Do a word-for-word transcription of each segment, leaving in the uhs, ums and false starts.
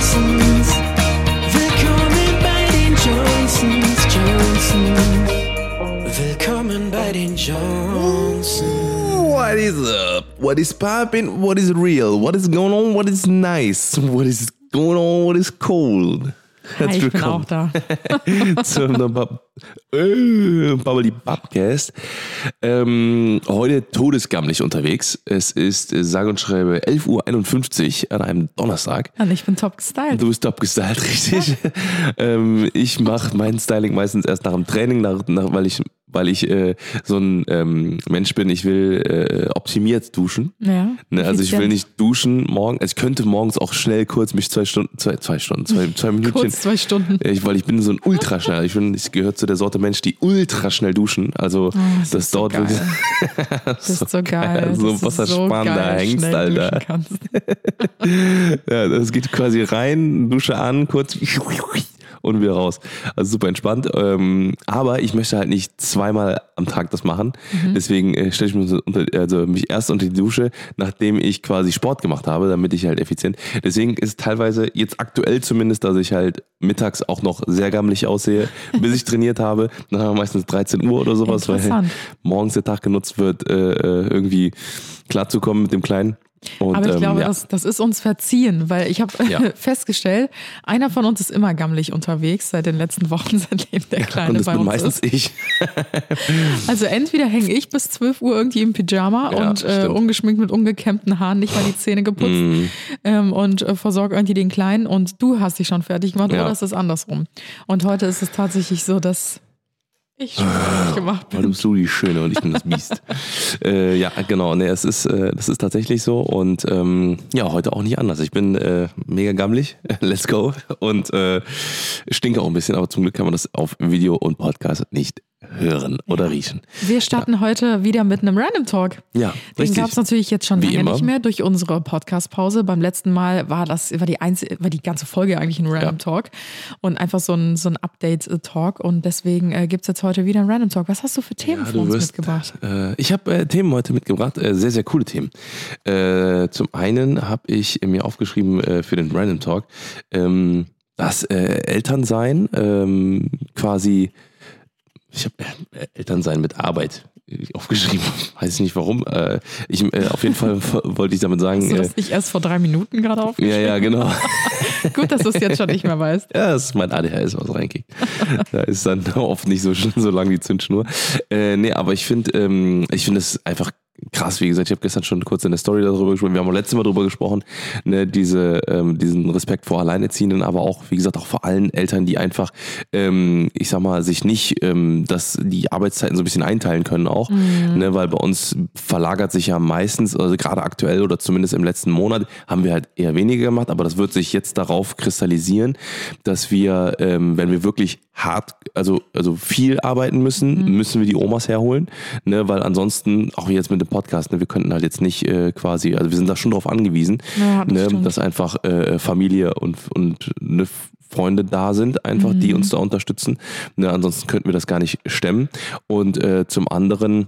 Johnsons. Willkommen bei den Johnsons, Johnsons. Willkommen bei den Johnsons. What is up? What is poppin'? What is real? What is going on? What is nice? What is going on? What is cold? Hi, ich bin auch da. Zum äh, Bubbly Podcast. Ähm, heute todesgammelig unterwegs. Es ist äh, sage und schreibe elf Uhr einundfünfzig an einem Donnerstag. Und ich bin top gestylt. Du bist top gestylt, richtig. ähm, ich mache mein Styling meistens erst nach dem Training, nach, nach, weil ich weil ich äh, so ein ähm, Mensch bin, ich will äh, optimiert duschen. Ja, ne, also ich will nicht duschen morgen. Also ich könnte morgens auch schnell kurz mich zwei Stunden, zwei, zwei Stunden, zwei, zwei Minuten. Kurz zwei Stunden. Ich, weil ich bin so ein Ultraschnell. Ich bin, ich gehöre zu der Sorte Mensch, die ultra schnell duschen. Also oh, das, das so dauert wirklich. Das ist so geil. So das was ist so spannender geil, Hengst, Alter. Ja, das geht quasi rein, Dusche an, kurz und wieder raus. Also super entspannt. Ähm, aber ich möchte halt nicht zweimal am Tag das machen. Mhm. Deswegen äh, stelle ich mich, unter, also mich erst unter die Dusche, nachdem ich quasi Sport gemacht habe, damit ich halt effizient. Deswegen ist teilweise jetzt aktuell zumindest, dass ich halt mittags auch noch sehr gammelig aussehe, bis ich trainiert habe. Dann haben wir meistens dreizehn Uhr oder sowas, weil morgens der Tag genutzt wird, äh, irgendwie klarzukommen mit dem Kleinen. Und, aber ich glaube, ähm, ja. das, das ist uns verziehen, weil ich habe ja. festgestellt, einer von uns ist immer gammelig unterwegs seit den letzten Wochen, seitdem der Kleine und das bei bin uns meistens ist. Ich. Also entweder hänge ich bis zwölf Uhr irgendwie im Pyjama ja, und äh, ungeschminkt mit ungekämmten Haaren, nicht mal die Zähne geputzt mm. ähm, und äh, versorge irgendwie den Kleinen und du hast dich schon fertig gemacht, ja. oder ist es andersrum? Und heute ist es tatsächlich so, dass ich schon fertig gemacht bin. Du bist du die Schöne und ich bin das Biest. äh, ja, genau. Nee, es ist, äh, das ist tatsächlich so. Und ähm, ja, heute auch nicht anders. Ich bin äh, mega gammelig. Let's go. Und äh, stinke auch ein bisschen, aber zum Glück kann man das auf Video und Podcast nicht hören oder riechen. Wir starten ja. heute wieder mit einem Random Talk. Ja, Den gab es natürlich jetzt schon Wie lange immer. nicht mehr durch unsere Podcast-Pause. Beim letzten Mal war das war die einzige, war die ganze Folge eigentlich ein Random ja. Talk und einfach so ein, so ein Update-Talk. Und deswegen äh, gibt es jetzt heute wieder einen Random Talk. Was hast du für Themen ja, für uns wirst, mitgebracht? Äh, ich habe äh, Themen heute mitgebracht, äh, sehr, sehr coole Themen. Äh, zum einen habe ich mir aufgeschrieben äh, für den Random Talk, ähm, dass äh, Elternsein ähm, quasi Ich habe äh, Elternsein mit Arbeit aufgeschrieben, weiß ich nicht warum. Äh, ich, äh, auf jeden Fall wollte ich damit sagen. Hast du das nicht erst vor drei Minuten gerade aufgeschrieben? Ja, ja, genau. Gut, dass du es jetzt schon nicht mehr weißt. Ja, das ist mein A D H S, was reinkickt. Da ist dann oft nicht so, so lang die Zündschnur. Äh, nee, aber ich finde, ähm, ich finde es einfach krass, wie gesagt, ich habe gestern schon kurz in der Story darüber gesprochen, wir haben auch letztes Mal darüber gesprochen, ne, diese, ähm, diesen Respekt vor Alleinerziehenden, aber auch, wie gesagt, auch vor allen Eltern, die einfach, ähm, ich sag mal, sich nicht, ähm, dass die Arbeitszeiten so ein bisschen einteilen können auch, mhm. ne, weil bei uns verlagert sich ja meistens, also gerade aktuell oder zumindest im letzten Monat, haben wir halt eher weniger gemacht, aber das wird sich jetzt darauf kristallisieren, dass wir, ähm, wenn wir wirklich hart, also, also viel arbeiten müssen, mhm. müssen wir die Omas herholen, ne, weil ansonsten, auch jetzt mit dem Podcast, ne, wir könnten halt jetzt nicht äh, quasi, also wir sind da schon drauf angewiesen, ja, das ne, dass einfach äh, Familie und, und ne, Freunde da sind, einfach, mhm. die uns da unterstützen. Ne, ansonsten könnten wir das gar nicht stemmen. Und äh, zum anderen,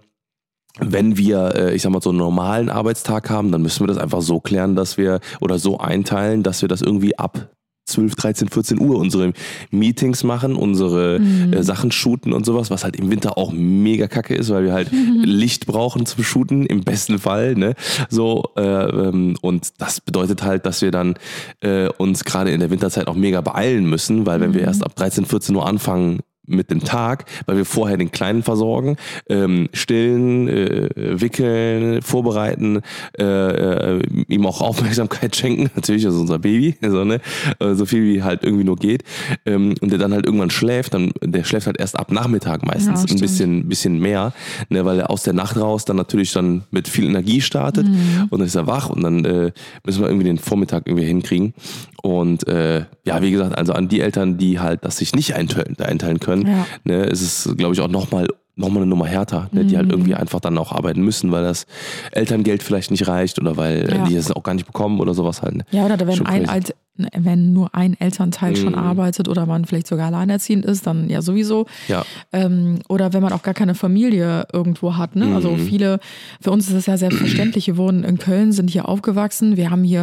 wenn wir, äh, ich sag mal, so einen normalen Arbeitstag haben, dann müssen wir das einfach so klären, dass wir, oder so einteilen, dass wir das irgendwie ab zwölf, dreizehn, vierzehn Uhr unsere Meetings machen, unsere mhm. äh, Sachen shooten und sowas, was halt im Winter auch mega kacke ist, weil wir halt mhm. Licht brauchen zum Shooten, im besten Fall, ne, so, äh, ähm, und das bedeutet halt, dass wir dann äh, uns gerade in der Winterzeit auch mega beeilen müssen, weil wenn mhm. wir erst ab dreizehn, vierzehn Uhr anfangen mit dem Tag, weil wir vorher den Kleinen versorgen, ähm, stillen, äh, wickeln, vorbereiten, äh, äh, ihm auch Aufmerksamkeit schenken, natürlich, das ist unser Baby, so, ne? So viel wie halt irgendwie nur geht, ähm, und der dann halt irgendwann schläft, dann der schläft halt erst ab Nachmittag meistens, ja, ein bisschen, bisschen mehr, ne? Weil er aus der Nacht raus dann natürlich dann mit viel Energie startet mhm. und dann ist er wach und dann äh, müssen wir irgendwie den Vormittag irgendwie hinkriegen und äh, ja, wie gesagt, also an die Eltern, die halt das sich nicht einteilen, einteilen können, ja. ne, ist es, glaube ich, auch nochmal nochmal eine Nummer härter, ne, die halt irgendwie einfach dann auch arbeiten müssen, weil das Elterngeld vielleicht nicht reicht oder weil ja. die es auch gar nicht bekommen oder sowas halt. Ne. Ja, oder wenn, ein Alt, wenn nur ein Elternteil mm. schon arbeitet oder man vielleicht sogar alleinerziehend ist, dann ja sowieso. Ja. Ähm, oder wenn man auch gar keine Familie irgendwo hat. Ne? Mm. Also viele, für uns ist es ja selbstverständlich, wir wohnen in Köln, sind hier aufgewachsen, wir haben hier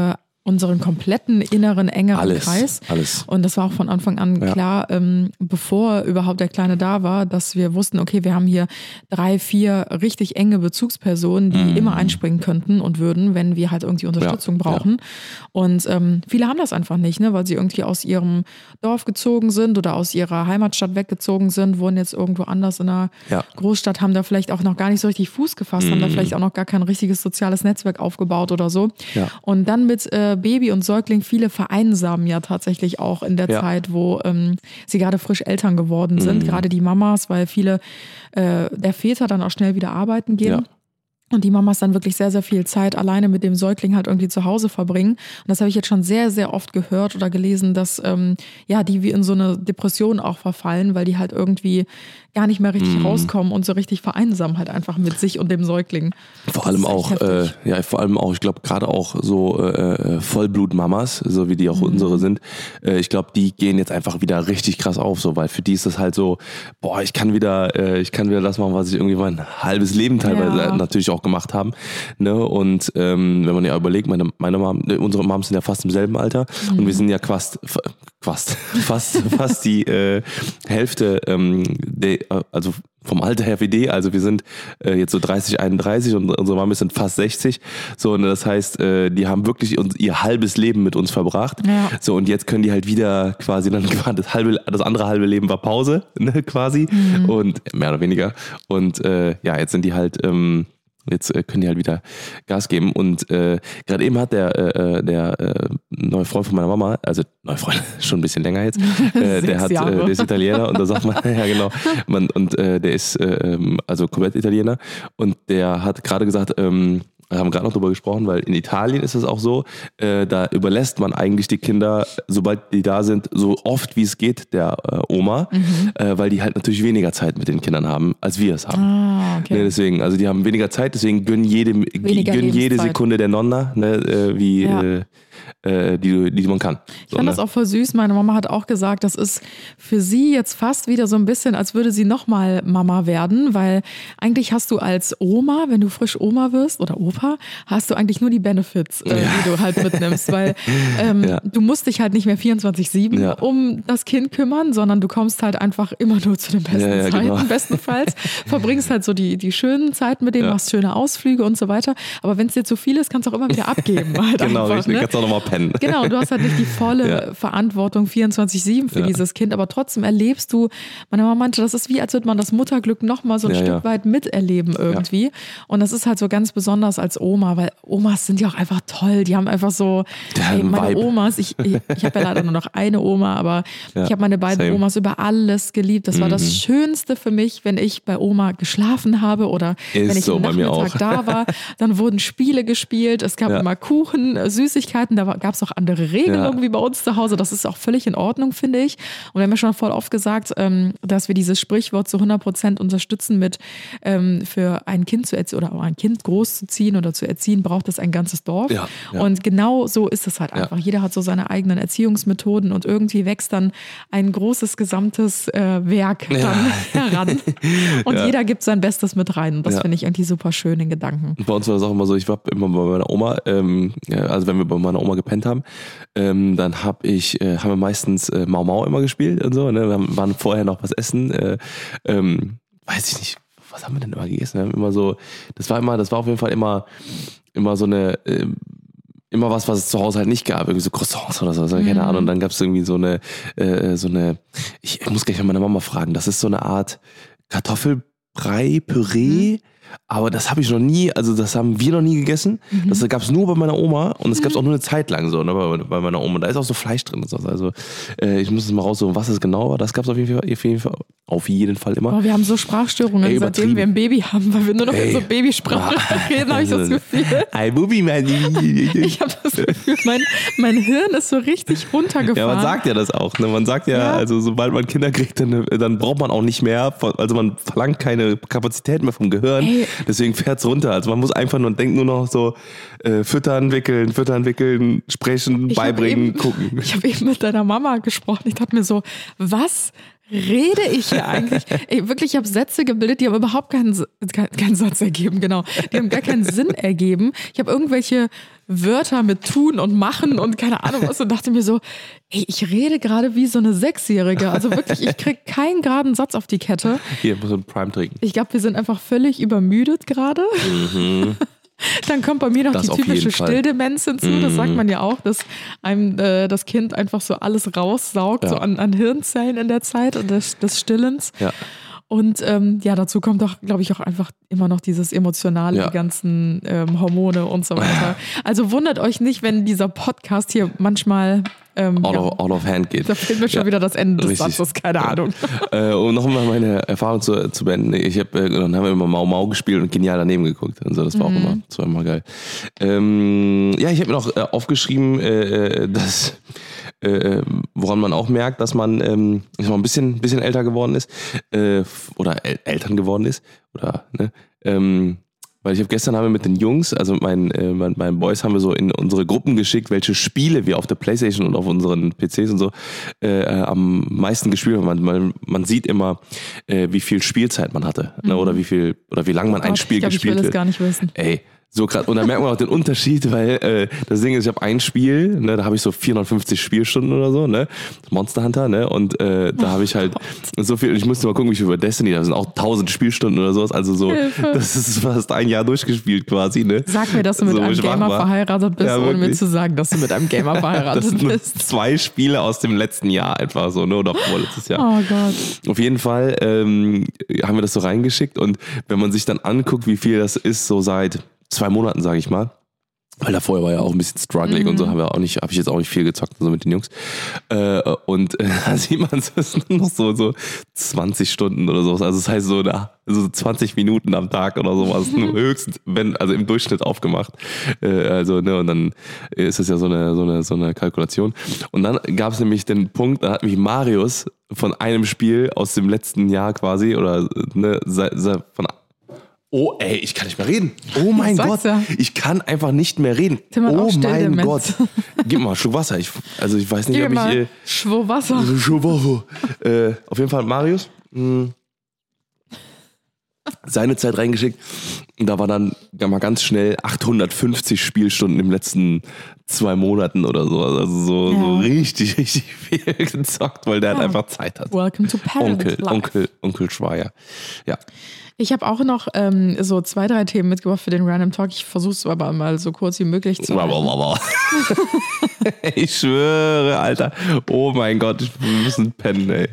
unseren kompletten inneren, engeren alles, Kreis. Alles. Und das war auch von Anfang an Ja. klar, ähm, bevor überhaupt der Kleine da war, dass wir wussten, okay, wir haben hier drei, vier richtig enge Bezugspersonen, die Mhm. immer einspringen könnten und würden, wenn wir halt irgendwie Unterstützung Ja, brauchen. Und ähm, viele haben das einfach nicht, ne, weil sie irgendwie aus ihrem Dorf gezogen sind oder aus ihrer Heimatstadt weggezogen sind, wohnen jetzt irgendwo anders in einer Ja. Großstadt, haben da vielleicht auch noch gar nicht so richtig Fuß gefasst, haben da vielleicht auch noch gar kein richtiges soziales Netzwerk aufgebaut oder so. Ja. Und dann mit äh, Baby und Säugling, viele vereinsamen ja tatsächlich auch in der Ja. Zeit, wo ähm, sie gerade frisch Eltern geworden sind, Mhm. gerade die Mamas, weil viele äh, der Väter dann auch schnell wieder arbeiten gehen. Ja. Und die Mamas dann wirklich sehr, sehr viel Zeit alleine mit dem Säugling halt irgendwie zu Hause verbringen. Und das habe ich jetzt schon sehr, sehr oft gehört oder gelesen, dass ähm, ja die wie in so eine Depression auch verfallen, weil die halt irgendwie gar nicht mehr richtig Mhm. rauskommen und so richtig vereinsamen halt einfach mit sich und dem Säugling. Vor Das allem ist echt auch, äh, heftig. ja, vor allem auch, ich glaube, gerade auch so äh, Vollblutmamas, so wie die auch Mhm. unsere sind, äh, ich glaube, die gehen jetzt einfach wieder richtig krass auf, so, weil für die ist das halt so, boah, ich kann wieder, äh, ich kann wieder das machen, was ich irgendwie mein halbes Leben teilweise Ja. natürlich auch gemacht haben, ne, und ähm, wenn man ja überlegt, meine, meine Mom, ne, unsere Moms sind ja fast im selben Alter Mhm. und wir sind ja fast, fast, fast, fast die äh, Hälfte, ähm, de, also vom Alter her wie die, also wir sind äh, jetzt so dreißig, einunddreißig und unsere Mamis sind fast sechzig, so, und das heißt, äh, die haben wirklich uns, ihr halbes Leben mit uns verbracht, Ja. so, und jetzt können die halt wieder quasi dann das halbe, das andere halbe Leben war Pause, ne, quasi, Mhm. und mehr oder weniger, und äh, ja, jetzt sind die halt, ähm, jetzt äh, können die halt wieder Gas geben, und äh, gerade eben hat der äh, der äh, neue Freund von meiner Mama, also neue Freund, schon ein bisschen länger jetzt, äh, der Sechs hat, äh, Jahre. der ist Italiener, und da sagt man, ja genau, man, und äh, der ist äh, ähm, also komplett Italiener, und der hat gerade gesagt, ähm, wir haben gerade noch drüber gesprochen, weil in Italien ist es auch so, äh, da überlässt man eigentlich die Kinder, sobald die da sind, so oft wie es geht, der äh, Oma, Mhm. äh, weil die halt natürlich weniger Zeit mit den Kindern haben, als wir es haben. Ah, okay. Ne, deswegen, also die haben weniger Zeit, deswegen gönnen jede, Weniger gönnen jede Lebenszeit. Sekunde der Nonna, ne, äh, wie Ja. äh, äh, die, die man kann. Ich fand das auch voll süß. Meine Mama hat auch gesagt, das ist für sie jetzt fast wieder so ein bisschen, als würde sie nochmal Mama werden, weil eigentlich hast du als Oma, wenn du frisch Oma wirst oder Opa, hast du eigentlich nur die Benefits, äh, Ja. die du halt mitnimmst, weil ähm, Ja. du musst dich halt nicht mehr vierundzwanzig sieben Ja. um das Kind kümmern, sondern du kommst halt einfach immer nur zu den besten Ja, ja, Zeiten, genau. bestenfalls, verbringst halt so die, die schönen Zeiten mit denen, Ja. machst schöne Ausflüge und so weiter, aber wenn es dir zu viel ist, kannst du auch immer wieder abgeben. Halt Genau, einfach, richtig, ne? kannst auch nochmal pennen. Genau, du hast halt nicht die volle Ja. Verantwortung vierundzwanzig sieben für Ja. dieses Kind, aber trotzdem erlebst du, meine Mama meinte, das ist wie, als würde man das Mutterglück nochmal so ein Ja, Stück ja. weit miterleben irgendwie. Und das ist halt so ganz besonders als Oma, weil Omas sind ja auch einfach toll, die haben einfach so, Ja, ey, ein meine Vibe. Omas, ich, ich, ich habe ja leider nur noch eine Oma, aber Ja, ich habe meine beiden same. Omas über alles geliebt. Das war Mhm. das Schönste für mich, wenn ich bei Oma geschlafen habe oder Ist wenn ich so am bei mir Nachmittag auch. da war, dann wurden Spiele gespielt, es gab Ja. immer Kuchen, äh, Süßigkeiten, da gab es auch andere Regeln Ja. irgendwie bei uns zu Hause. Das ist auch völlig in Ordnung, finde ich. Und wir haben ja schon voll oft gesagt, ähm, dass wir dieses Sprichwort zu hundert Prozent unterstützen mit ähm, für ein Kind zu erziehen oder ein Kind großzuziehen oder zu erziehen, braucht es ein ganzes Dorf. Ja, ja. Und genau so ist es halt einfach. Jeder hat so seine eigenen Erziehungsmethoden und irgendwie wächst dann ein großes gesamtes äh, Werk dann heran. Und Ja. jeder gibt sein Bestes mit rein. Und das Ja. finde ich irgendwie super schön in Gedanken. Bei uns war das auch immer so, ich war immer bei meiner Oma, ähm, ja, also wenn wir bei meiner Oma gepennt haben, ähm, dann hab ich, äh, haben wir meistens äh, Mau Mau immer gespielt und so, ne? Wir haben, waren vorher noch was essen, äh, ähm, weiß ich nicht, was haben wir denn immer gegessen? Wir haben immer so, das war immer, das war auf jeden Fall immer, immer so eine, äh, immer was, was es zu Hause halt nicht gab, irgendwie so Croissants oder so, also keine Mhm. Ahnung. Und dann gab es irgendwie so eine, äh, so eine, ich, ich muss gleich mal meine Mama fragen, das ist so eine Art Kartoffelbrei, Püree, aber das habe ich noch nie, also das haben wir noch nie gegessen. Mhm. Das gab es nur bei meiner Oma und das gab es auch nur eine Zeit lang so, ne, bei, bei meiner Oma. Da ist auch so Fleisch drin und so. Also äh, ich muss es mal raussuchen, was es genau war. Das gab es auf jeden Fall, auf jeden Fall, auf jeden Fall immer. Boah, wir haben so Sprachstörungen, Ey, seitdem übertrieben. wir ein Baby haben, weil wir nur noch in Ey. so Babysprache reden, habe ich das Gefühl. Ein Bubi, mein Ich habe das Gefühl, mein, mein Hirn ist so richtig runtergefahren. Ja, man sagt ja das auch. Ne? Man sagt ja, Ja. also sobald man Kinder kriegt, dann, dann braucht man auch nicht mehr, also man verlangt keine Kapazität mehr vom Gehirn, Ey. deswegen fährt's runter. Also man muss einfach nur denkt nur noch so äh, füttern, wickeln, füttern, wickeln, sprechen, Ich hab beibringen, eben, gucken. Ich habe eben mit deiner Mama gesprochen. Ich dachte mir so, was rede ich hier eigentlich? Ey, wirklich, ich habe Sätze gebildet, die haben überhaupt keinen, keinen, keinen Satz ergeben, genau. Die haben gar keinen Sinn ergeben. Ich habe irgendwelche Wörter mit tun und machen und keine Ahnung was und dachte mir so, ey, ich rede gerade wie so eine Sechsjährige. Also wirklich, ich kriege keinen geraden Satz auf die Kette. Hier, muss ein Prime trinken. Ich glaube, wir sind einfach völlig übermüdet gerade. Mhm. Dann kommt bei mir noch Das die auf typische jeden Fall. Stilldemenz hinzu. Mhm. Das sagt man ja auch, dass einem äh, das Kind einfach so alles raussaugt, Ja. so an, an Hirnzellen in der Zeit und des, des Stillens. Ja. Und ähm, ja, dazu kommt auch, glaube ich, auch einfach immer noch dieses Emotionale, Ja. die ganzen ähm, Hormone und so weiter. Also wundert euch nicht, wenn dieser Podcast hier manchmal ähm, Out, ja, of, out of hand geht. da fehlt mir schon Ja. wieder das Ende des Richtig. Satzes, keine Ja. Ahnung. Äh, um nochmal meine Erfahrung zu, zu beenden. Ich hab, äh, dann haben wir immer Mau Mau gespielt und genial daneben geguckt. Und so, das war Mhm. auch immer, das war immer geil. Ähm, ja, ich habe mir noch äh, aufgeschrieben, äh, dass äh, woran man auch merkt, dass man ähm, ich sag mal, ein bisschen, bisschen älter geworden ist äh, oder El Eltern geworden ist. Oder, ne? Ähm, weil ich habe gestern haben wir mit den Jungs, also mit meinen, äh, meinen, meinen Boys, haben wir so in unsere Gruppen geschickt, welche Spiele wir auf der Playstation und auf unseren P Cs und so äh, äh, am meisten gespielt haben. Man, man, man sieht immer, äh, wie viel Spielzeit man hatte, ne? Oder wie viel oder wie lange man ein Gott, Spiel ich glaub, gespielt ich will wird. es gar nicht wissen. Ey, so krass. Und da merkt man auch den Unterschied, weil äh, das Ding ist, ich habe ein Spiel, ne, da habe ich so vierhundertfünfzig Spielstunden oder so, ne, Monster Hunter, ne, und äh, da habe ich halt so viel, ich musste mal gucken, wie viel über Destiny, da sind auch tausend Spielstunden oder sowas, also so, Hilfe. das ist fast ein Jahr durchgespielt quasi, ne. Sag mir, dass du mit So einem schwach Gamer war. verheiratet bist, Ja, ohne mir wirklich. zu sagen, dass du mit einem Gamer Das verheiratet sind nur bist. zwei Spiele aus dem letzten Jahr etwa so, ne, oder vorletztes Jahr. Oh Gott. Auf jeden Fall ähm, haben wir das so reingeschickt und wenn man sich dann anguckt, wie viel das ist, so seit zwei Monaten, sage ich mal, weil da vorher war ja auch ein bisschen struggling Mhm. und so, haben wir auch nicht, habe ich jetzt auch nicht viel gezockt, so mit den Jungs. Äh, und äh, da sieht man, es ist nur noch so, so zwanzig Stunden oder sowas. Also das heißt so, da, so zwanzig Minuten am Tag oder sowas, nur höchstens, wenn, also im Durchschnitt aufgemacht. Äh, also, ne, und dann ist es ja so eine, so eine, so eine Kalkulation. Und dann gab es nämlich den Punkt, da hat mich Marius von einem Spiel aus dem letzten Jahr quasi, oder ne, sei, sei, von Oh, ey, ich kann nicht mehr reden. Oh mein Sag's Gott. ja. Ich kann einfach nicht mehr reden. Tim hat Oh auch mein Stilldemenz. Gott. Gib mal einen Schluck Wasser. Ich, also ich weiß nicht, Gib ob ich... mal Äh, Schwur Wasser. äh, auf jeden Fall Marius. Mh, seine Zeit reingeschickt. Und da war dann mal ganz schnell achthundertfünfzig Spielstunden im letzten zwei Monaten oder so. Also so, Ja. so richtig, richtig viel gezockt, weil der halt Ja. einfach Zeit hat. Welcome to Paradise Onkel, Life. Onkel, Onkel Schweier. Ja. Ich habe auch noch ähm, so zwei, drei Themen mitgebracht für den Random Talk. Ich versuche es aber mal so kurz wie möglich zu halten. Ich schwöre, Alter. Oh mein Gott, wir müssen pennen, ey.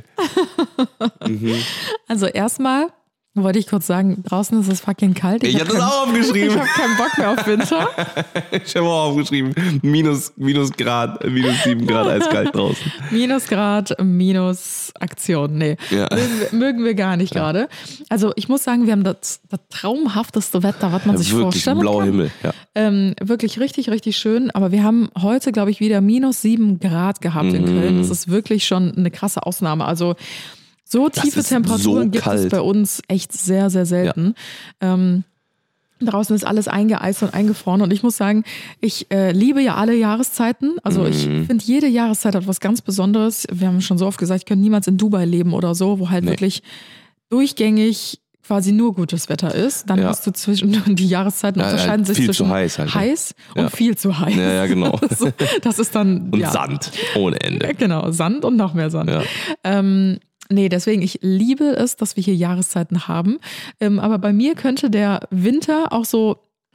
Also erstmal wollte ich kurz sagen, draußen ist es fucking kalt. Ich hab hab das keinen- auch aufgeschrieben. Ich habe keinen Bock mehr auf Winter. Ich habe auch aufgeschrieben, minus, minus Grad, minus sieben Grad eiskalt draußen. Minusgrad, minus Aktion. Nee, Ja. mögen, wir, mögen wir gar nicht gerade. Also ich muss sagen, wir haben das, das traumhafteste Wetter, was man sich Wirklich vorstellen blauer kann. Himmel. Ja. Ähm, wirklich richtig, richtig schön. Aber wir haben heute, glaube ich, wieder minus sieben Grad gehabt in Mhm. Köln. Das ist wirklich schon eine krasse Ausnahme. Also so tiefe ist Temperaturen so gibt es kalt. bei uns echt sehr, sehr selten. Ähm, draußen ist alles eingeeist und eingefroren. Und ich muss sagen, ich äh, liebe ja alle Jahreszeiten. Also ich Mhm. finde, jede Jahreszeit hat was ganz Besonderes. Wir haben schon so oft gesagt, ich könnte niemals in Dubai leben oder so, wo halt Nee. wirklich durchgängig quasi nur gutes Wetter ist. Dann Ja. hast du zwischen die Jahreszeiten Ja, unterscheiden ja, sich viel zwischen zu heiß halt, ne? heiß und Ja. viel zu heiß. Ja, ja, genau. So, das ist dann Und ja, Sand ohne Ende. Genau, Sand und noch mehr Sand. Ja. Ähm, nee, deswegen, ich liebe es, dass wir hier Jahreszeiten haben. Ähm, aber bei mir könnte der Winter auch so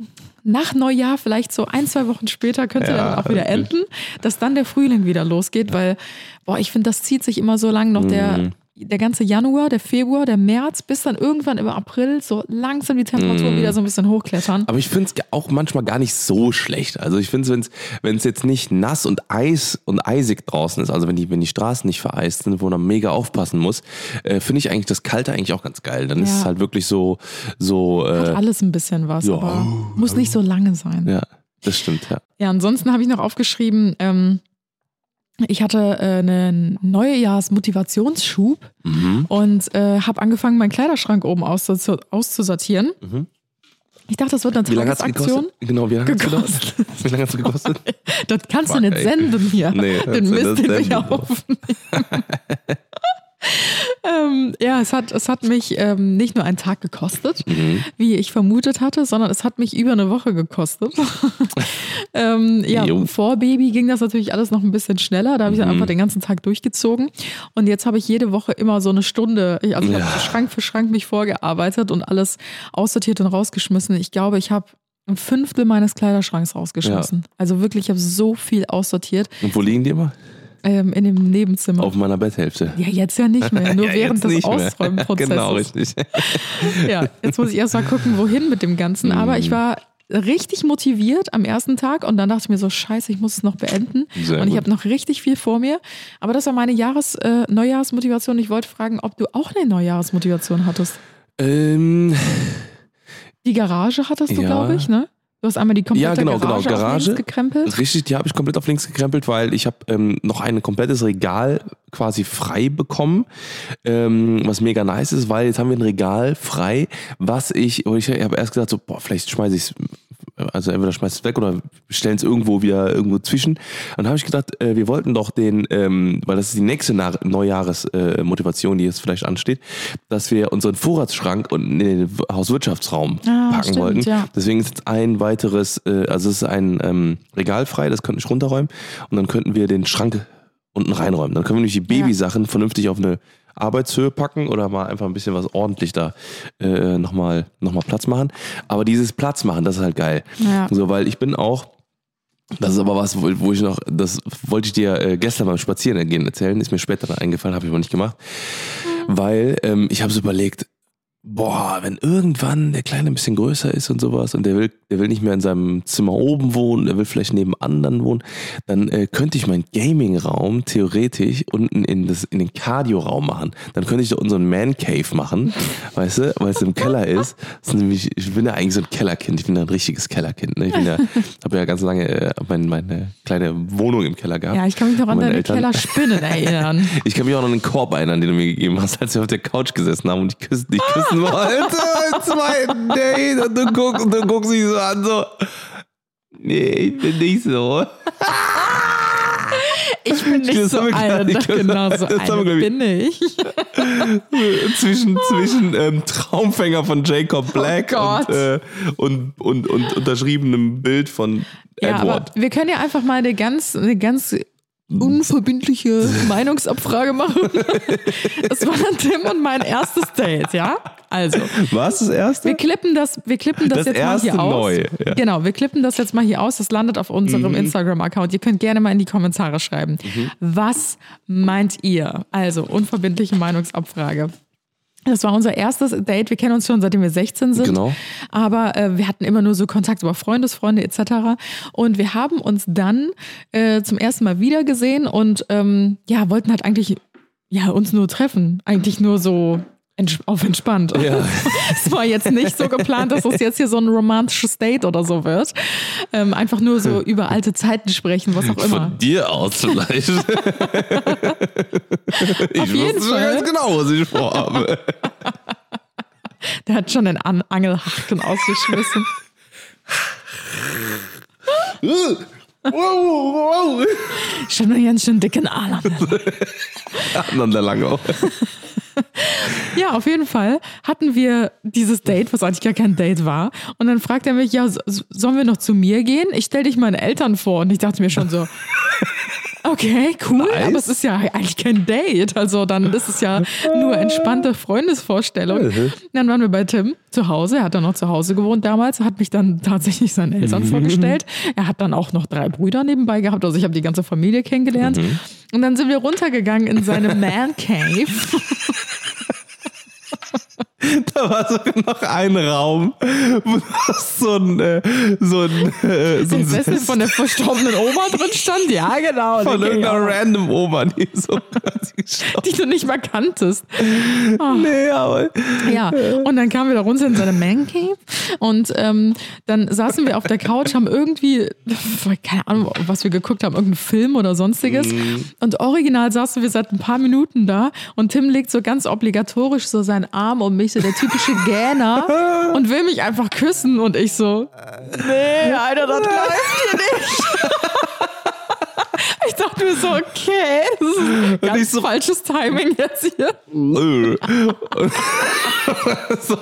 nach Neujahr, vielleicht so ein, zwei Wochen später, könnte Ja, dann auch wieder wirklich. enden, dass dann der Frühling wieder losgeht, weil, boah, ich finde, das zieht sich immer so lang noch der, Mhm. der ganze Januar, der Februar, der März, bis dann irgendwann im April so langsam die Temperatur Mhm. wieder so ein bisschen hochklettern. Aber ich finde es auch manchmal gar nicht so schlecht. Also ich finde es, wenn es jetzt nicht nass und Eis und eisig draußen ist, also wenn die, wenn die Straßen nicht vereist sind, wo man mega aufpassen muss, äh, finde ich eigentlich das Kalte eigentlich auch ganz geil. Dann ist Ja. es halt wirklich so, so Hat äh, alles ein bisschen was, ja. aber muss nicht so lange sein. ja, das stimmt, ja. Ja, ansonsten habe ich noch aufgeschrieben, ähm, ich hatte äh, einen Neujahrsmotivationsschub Mhm. und äh, habe angefangen, meinen Kleiderschrank oben auszus auszusortieren. Mhm. Ich dachte, das wird eine Wie lange hat es Tagesaktion. gekostet? Genau, wie lange hat es Gekostet. gekostet? Wie lange hat es gekostet? Das kannst Fuck, du nicht ey. senden hier. Nee, Den kannst du Mist, nicht den wir senden, hier doch. aufnehmen. ähm, ja, es hat, es hat mich ähm, nicht nur einen Tag gekostet, mhm. wie ich vermutet hatte, sondern es hat mich über eine Woche gekostet. ähm, ja, jo. Vor Baby ging das natürlich alles noch ein bisschen schneller. Da habe ich mhm. einfach den ganzen Tag durchgezogen. Und jetzt habe ich jede Woche immer so eine Stunde, also ich ja. habe Schrank für Schrank mich vorgearbeitet und alles aussortiert und rausgeschmissen. Ich glaube, ich habe ein Fünftel meines Kleiderschranks rausgeschmissen. Ja. Also wirklich, ich habe so viel aussortiert. Und wo liegen die immer? Ähm, in dem Nebenzimmer. Auf meiner Betthälfte. Ja, jetzt ja nicht mehr, nur ja, während des Ausräumprozesses. Genau, richtig. Ja, jetzt muss ich erst mal gucken, wohin mit dem Ganzen. Aber ich war richtig motiviert am ersten Tag und dann dachte ich mir so, scheiße, ich muss es noch beenden. Sehr und ich habe noch richtig viel vor mir. Aber das war meine Jahres-, äh, Neujahrsmotivation. Ich wollte fragen, ob du auch eine Neujahrsmotivation hattest. Ähm... Die Garage hattest du, ja. glaube ich, ne? Du hast einmal die komplette ja, genau, Garage, genau. Garage auf links gekrempelt. Richtig, die habe ich komplett auf links gekrempelt, weil ich habe ähm, noch ein komplettes Regal quasi frei bekommen, ähm, was mega nice ist, weil jetzt haben wir ein Regal frei, was ich, ich habe erst gesagt, so, boah, vielleicht schmeiße ich es, also entweder schmeiß es weg oder stellen es irgendwo wieder irgendwo zwischen. Und dann habe ich gedacht, äh, wir wollten doch den, ähm, weil das ist die nächste Na- Neujahresmotivation, äh, die jetzt vielleicht ansteht, dass wir unseren Vorratsschrank in den Hauswirtschaftsraum ah, packen stimmt, wollten. Ja. Deswegen ist jetzt ein weiteres, äh, also es ist ein ähm, Regal frei, das könnte ich runterräumen und dann könnten wir den Schrank unten reinräumen. Dann können wir nämlich die Babysachen ja. vernünftig auf eine Arbeitshöhe packen oder mal einfach ein bisschen was ordentlich da äh, nochmal noch mal Platz machen. Aber dieses Platz machen, das ist halt geil. Ja. So, weil ich bin auch, das ist aber was, wo, wo ich noch, das wollte ich dir äh, gestern beim Spazierengehen erzählen, ist mir später dann eingefallen, habe ich aber nicht gemacht. Mhm. Weil ähm, ich habe so überlegt, boah, wenn irgendwann der Kleine ein bisschen größer ist und sowas und der will, der will nicht mehr in seinem Zimmer oben wohnen, der will vielleicht neben anderen wohnen, dann äh, könnte ich meinen Gaming-Raum theoretisch unten in, das, in den Cardio-Raum machen. Dann könnte ich da unseren Man-Cave machen, weißt du, weil es im Keller ist. Das ist nämlich, ich bin ja eigentlich so ein Kellerkind, ich bin ja ein richtiges Kellerkind. Ne? Ich bin ja, habe ja ganz lange äh, meine, meine kleine Wohnung im Keller gehabt. Ja, ich kann mich noch an deine Kellerspinnen erinnern. Ich kann mich auch noch an den Korb erinnern, den du mir gegeben hast, als wir auf der Couch gesessen haben und ich küssen, dich küssen wollte im zweiten Date und du guckst, und du guckst mich so an, so, nee, ich bin nicht so. Ich bin nicht das so eine, das genau so eine bin ich. zwischen zwischen ähm, Traumfänger von Jacob Black oh und, äh, und, und, und unterschriebenem Bild von ja, Edward. Aber wir können ja einfach mal eine ganz, eine ganz unverbindliche Meinungsabfrage machen. Das war dann Tim und mein erstes Date, ja? Also. Was, das erste? Wir klippen das, wir klippen das, das jetzt mal hier neu, aus. Ja. Genau, wir klippen das jetzt mal hier aus. Das landet auf unserem mhm. Instagram-Account. Ihr könnt gerne mal in die Kommentare schreiben. Mhm. Was meint ihr? Also, unverbindliche Meinungsabfrage. Das war unser erstes Date. Wir kennen uns schon, seitdem wir sechzehn sind. Genau. Aber äh, wir hatten immer nur so Kontakt über Freundesfreunde et cetera. Und wir haben uns dann äh, zum ersten Mal wieder gesehen und ähm, ja, wollten halt eigentlich ja, uns nur treffen. Eigentlich nur so ents- auf entspannt. Ja. Es war jetzt nicht so geplant, dass es jetzt hier so ein romantisches Date oder so wird. Ähm, einfach nur so über alte Zeiten sprechen, was auch immer. Von dir aus vielleicht. Ich auf jeden wusste Fall. ganz genau, was ich vorhabe. Der hat schon den An- Angelhaken ausgeschmissen. Wow, wow. Schon einen ganz schön dicken Arm. Aneinander lang auch. Ja, auf jeden Fall hatten wir dieses Date, was eigentlich gar kein Date war. Und dann fragt er mich, ja, so, sollen wir noch zu mir gehen? Ich stelle dich meinen Eltern vor. Und ich dachte mir schon so, okay, cool, nice. Aber es ist ja eigentlich kein Date. Also dann ist es ja nur entspannte Freundesvorstellung. Mhm. Dann waren wir bei Tim zu Hause. Er hat dann noch zu Hause gewohnt damals. Hat mich dann tatsächlich seinen Eltern mhm. vorgestellt. Er hat dann auch noch drei Brüder nebenbei gehabt. Also ich habe die ganze Familie kennengelernt. Mhm. Und dann sind wir runtergegangen in seine Man Cave. Da war sogar noch ein Raum, wo so ein, äh, so ein, äh, so ein Sessel von der verstorbenen Oma drin stand. Ja, genau. Von irgendeiner random Oma, die so die du nicht mal kanntest. Oh. Nee, aber. Ja, und dann kamen wir da runter in seine Man Cave und ähm, dann saßen wir auf der Couch, haben irgendwie, keine Ahnung, was wir geguckt haben, irgendeinen Film oder sonstiges. Mm. Und original saßen wir seit ein paar Minuten da und Tim legt so ganz obligatorisch so seinen Arm um mich, so der typische Gähner und will mich einfach küssen und ich so, nee, Alter, das läuft hier nicht. Ich dachte mir so, okay, das ist ganz ich so, falsches Timing jetzt hier. Äh. so.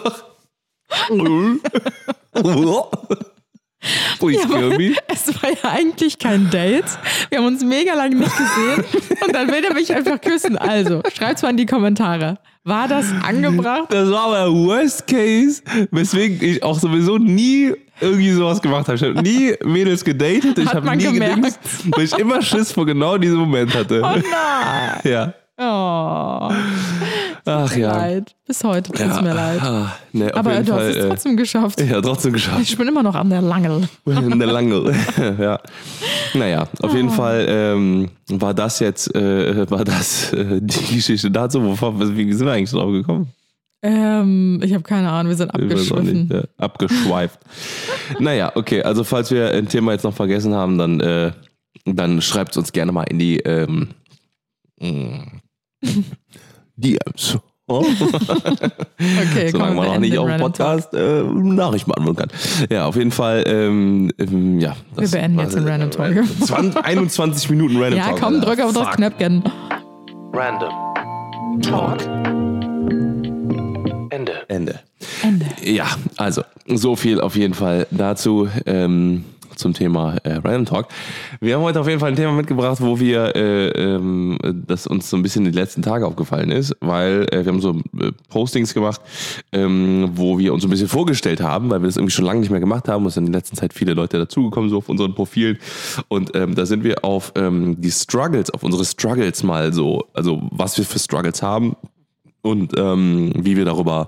Please Ja, kill me. es war ja eigentlich kein Date. Wir haben uns mega lange nicht gesehen. Und dann will er mich einfach küssen. Also, schreibt's mal in die Kommentare. War das angebracht? Das war aber der Worst Case, weswegen ich auch sowieso nie irgendwie sowas gemacht habe. Ich habe nie Mädels gedatet. Ich habe nie gedingst, weil ich immer Schiss vor genau diesem Moment hatte. Oh nein. Ja. Oh. Ach ja. Leid. Bis heute tut es ja. mir leid. Ah, nee, auf Aber jeden du Fall, hast es trotzdem geschafft. Äh, ja, trotzdem geschafft. Ich bin immer noch an der Langel. In der Lange. Ja. Naja, auf jeden Oh. Fall ähm, war das jetzt äh, war das äh, die Geschichte dazu. Wovon, wie sind wir eigentlich drauf gekommen? Ähm, ich habe keine Ahnung, wir sind Ich weiß auch abgeschwiffen. nicht, ja, abgeschweift. Naja, okay, also falls wir ein Thema jetzt noch vergessen haben, dann, äh, dann schreibt es uns gerne mal in die ähm, D Ms. Oh. Okay, Solange man auch nicht auf dem Podcast äh, Nachrichten beantworten kann. Ja, auf jeden Fall. Ähm, ähm, ja, Wir beenden jetzt den Random Talk. zwanzig, einundzwanzig Minuten Random Ja, Talk. komm, drück auf das Fuck. Knöpfchen. Random Talk. Ende. Ende. Ende. Ja, also so viel auf jeden Fall dazu ähm, zum Thema äh, Random Talk. Wir haben heute auf jeden Fall ein Thema mitgebracht, wo wir, äh, ähm, das uns so ein bisschen die letzten Tage aufgefallen ist, weil äh, wir haben so äh, Postings gemacht, ähm, wo wir uns ein bisschen vorgestellt haben, weil wir das irgendwie schon lange nicht mehr gemacht haben. Es sind in der letzten Zeit viele Leute dazugekommen, so auf unseren Profilen. Und ähm, da sind wir auf ähm, die Struggles, auf unsere Struggles mal so, also was wir für Struggles haben und ähm, wie wir darüber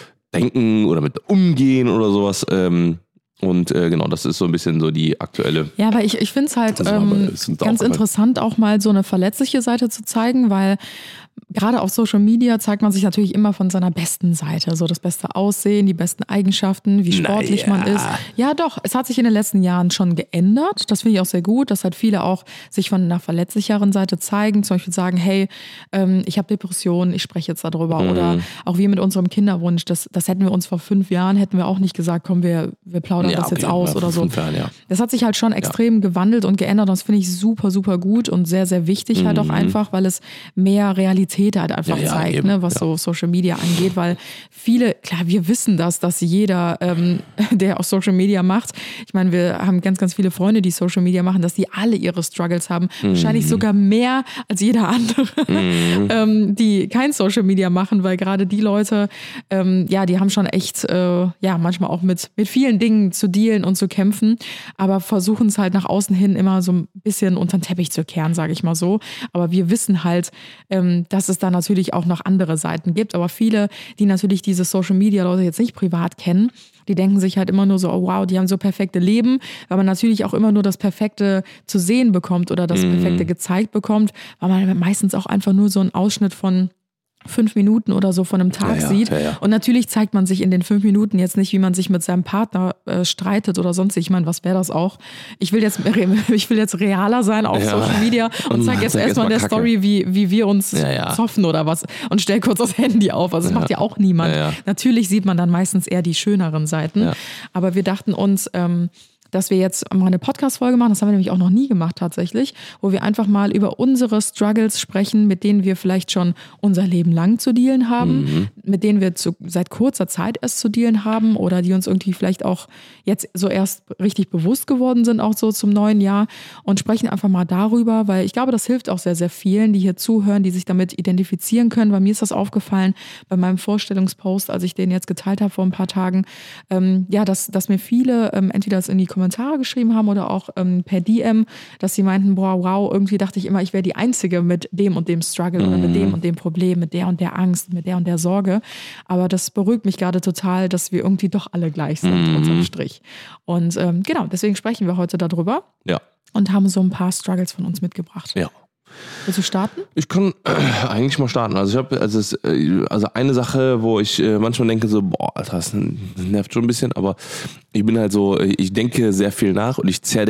denken oder mit umgehen oder sowas. Ähm, Und äh, genau, das ist so ein bisschen so die aktuelle. Ja, aber ich, ich finde es halt Das war ähm, aber- ist uns ganz aufgefallen. interessant, auch mal so eine verletzliche Seite zu zeigen, weil gerade auf Social Media zeigt man sich natürlich immer von seiner besten Seite. So das beste Aussehen, die besten Eigenschaften, wie sportlich Naja. man ist. Ja, doch, es hat sich in den letzten Jahren schon geändert. Das finde ich auch sehr gut, dass halt viele auch sich von einer verletzlicheren Seite zeigen. Zum Beispiel sagen, hey, ähm, ich habe Depressionen, ich spreche jetzt darüber. Mhm. Oder auch wir mit unserem Kinderwunsch, das, das hätten wir uns vor fünf Jahren, hätten wir auch nicht gesagt, komm, wir, wir plaudern das jetzt okay, aus ja, oder so. fünf Jahren, ja. Das hat sich halt schon extrem gewandelt und geändert und das finde ich super, super gut und sehr, sehr wichtig halt auch einfach, weil es mehr Realität halt einfach Mhm. Ja, ja, zeigt, eben, ne, was ja. so Social Media angeht, weil viele, klar, wir wissen das, dass jeder, ähm, der auch Social Media macht, ich meine, wir haben ganz, ganz viele Freunde, die Social Media machen, dass die alle ihre Struggles haben, Mhm. wahrscheinlich sogar mehr als jeder andere, Mhm. ähm, die kein Social Media machen, weil gerade die Leute, ähm, ja, die haben schon echt, äh, ja, manchmal auch mit, mit vielen Dingen zu dealen und zu kämpfen, aber versuchen es halt nach außen hin immer so ein bisschen unter den Teppich zu kehren, sage ich mal so. Aber wir wissen halt, ähm, dass es da natürlich auch noch andere Seiten gibt. Aber viele, die natürlich diese Social-Media-Leute jetzt nicht privat kennen, die denken sich halt immer nur so, oh wow, die haben so perfekte Leben, weil man natürlich auch immer nur das Perfekte zu sehen bekommt oder das Perfekte gezeigt bekommt, weil man meistens auch einfach nur so einen Ausschnitt von fünf Minuten oder so von einem Tag Ja, ja, sieht. ja, ja. Und natürlich zeigt man sich in den fünf Minuten jetzt nicht, wie man sich mit seinem Partner äh, streitet oder sonst. Ich meine, was wäre das auch? Ich will jetzt ich will jetzt realer sein auf Ja. Social Media und Und zeige jetzt zeig erstmal in der erst mal Story, wie, wie wir uns Ja, ja. zoffen oder was und stell kurz das Handy auf. Also das macht ja auch niemand. Ja, ja. Natürlich sieht man dann meistens eher die schöneren Seiten. Ja. Aber wir dachten uns, ähm, dass wir jetzt mal eine Podcast-Folge machen, das haben wir nämlich auch noch nie gemacht tatsächlich, wo wir einfach mal über unsere Struggles sprechen, mit denen wir vielleicht schon unser Leben lang zu dealen haben, Mhm. mit denen wir zu, seit kurzer Zeit erst zu dealen haben oder die uns irgendwie vielleicht auch jetzt so erst richtig bewusst geworden sind, auch so zum neuen Jahr und sprechen einfach mal darüber, weil ich glaube, das hilft auch sehr, sehr vielen, die hier zuhören, die sich damit identifizieren können, weil mir ist das aufgefallen bei meinem Vorstellungspost, als ich den jetzt geteilt habe vor ein paar Tagen, ähm, ja, dass, dass mir viele ähm, entweder das in die Kommentare geschrieben haben oder auch ähm, per D M, dass sie meinten, boah, wow, irgendwie dachte ich immer, ich wäre die Einzige mit dem und dem Struggle oder mit dem und dem Problem, mit der und der Angst, mit der und der Sorge. Aber das beruhigt mich gerade total, dass wir irgendwie doch alle gleich sind, unterm Strich. Und ähm, genau, deswegen sprechen wir heute darüber Ja. und haben so ein paar Struggles von uns mitgebracht. Ja. Willst du starten? Ich kann äh, eigentlich mal starten. Also ich habe, also, es, äh, also eine Sache, wo ich äh, manchmal denke so, boah, Alter, das nervt schon ein bisschen, aber ich bin halt so, ich denke sehr viel nach und ich zerdenke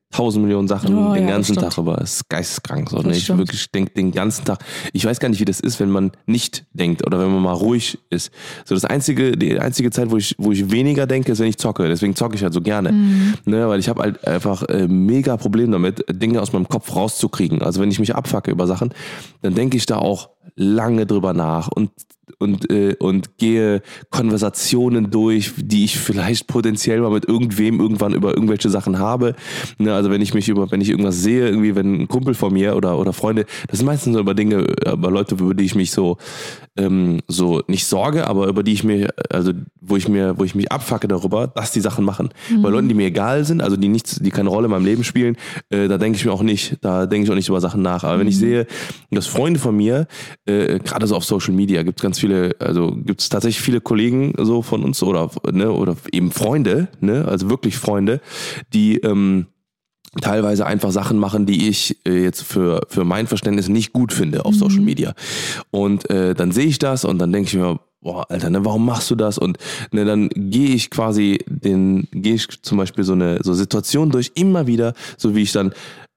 tausend Millionen Sachen oh, den ja, ganzen Tag über. Das ist geisteskrank. So, ne? Ich stimmt. wirklich denke den ganzen Tag. Ich weiß gar nicht, wie das ist, wenn man nicht denkt oder wenn man mal ruhig ist. So das einzige, die einzige Zeit, wo ich, wo ich weniger denke, ist, wenn ich zocke. Deswegen zocke ich halt so gerne. Mhm. Ne? Weil ich habe halt einfach äh, mega Problem damit, Dinge aus meinem Kopf rauszukriegen. Also wenn ich mich abfucke über Sachen, dann denke ich da auch lange drüber nach und und äh, und gehe Konversationen durch, die ich vielleicht potenziell mal mit irgendwem irgendwann über irgendwelche Sachen habe. Ne, also wenn ich mich über, wenn ich irgendwas sehe, irgendwie wenn ein Kumpel von mir oder oder Freunde, das sind meistens so über Dinge, über Leute, über die ich mich so ähm, so nicht sorge, aber über die ich mir, also wo ich mir, wo ich mich abfacke darüber, dass die Sachen machen. Mhm. Bei Leuten, die mir egal sind, also die nichts, die keine Rolle in meinem Leben spielen, äh, da denke ich mir auch nicht, da denke ich auch nicht über Sachen nach. Aber mhm. wenn ich sehe, dass Freunde von mir, äh, gerade so auf Social Media, gibt es ganz viele, also gibt es tatsächlich viele Kollegen so von uns oder ne, oder eben Freunde, ne, also wirklich Freunde, die ähm, teilweise einfach Sachen machen, die ich äh, jetzt für für mein Verständnis nicht gut finde auf mhm. Social Media. Und äh, dann sehe ich das und dann denke ich mir, boah, Alter, ne, warum machst du das? Und ne, dann gehe ich quasi den, gehe ich zum Beispiel so eine so Situation durch, immer wieder, so wie ich dann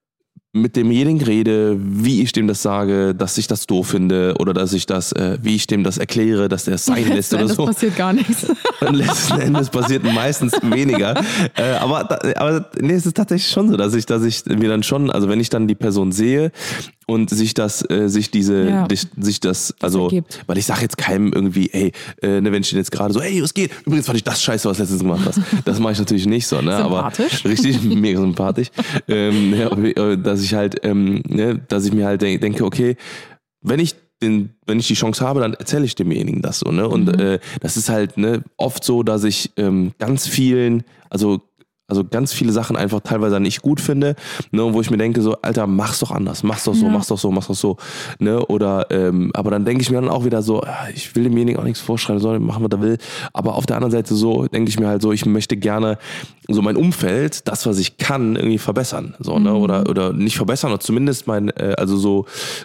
mit demjenigen rede, wie ich dem das sage, dass ich das doof finde oder dass ich das, äh, wie ich dem das erkläre, dass der es sein lässt oder so. Letzten Endes passiert gar nichts. Und letzten Endes passiert meistens weniger. Äh, aber aber nee, es ist tatsächlich schon so, dass ich, dass ich mir dann schon, also wenn ich dann die Person sehe und sich das, äh, sich diese, ja. sich, sich das, also, das weil ich sage jetzt keinem irgendwie, ey, äh, ne, wenn ich den jetzt gerade so, ey, was geht? Übrigens fand ich das scheiße, was du letztens gemacht hast. Das mache ich natürlich nicht so, ne? Sympathisch. Aber richtig, mega sympathisch. ähm, ja, dass ich halt, ähm, ne, dass ich mir halt denke, okay, wenn ich den, wenn ich die Chance habe, dann erzähle ich demjenigen das so, ne? Und mhm. äh, das ist halt ne, oft so, dass ich ähm, ganz vielen, also Also ganz viele Sachen einfach teilweise nicht gut finde, ne, wo ich mir denke so, Alter, mach's doch anders, mach's doch so, ja. mach's doch so, mach's doch so, ne, oder, ähm, aber dann denke ich mir dann auch wieder so, ich will demjenigen auch nichts vorschreiben, soll machen, was er will, aber auf der anderen Seite so, denke ich mir halt so, ich möchte gerne so mein Umfeld, das, was ich kann, irgendwie verbessern, so, ne, mhm. oder, oder nicht verbessern, oder zumindest mein, äh, also so,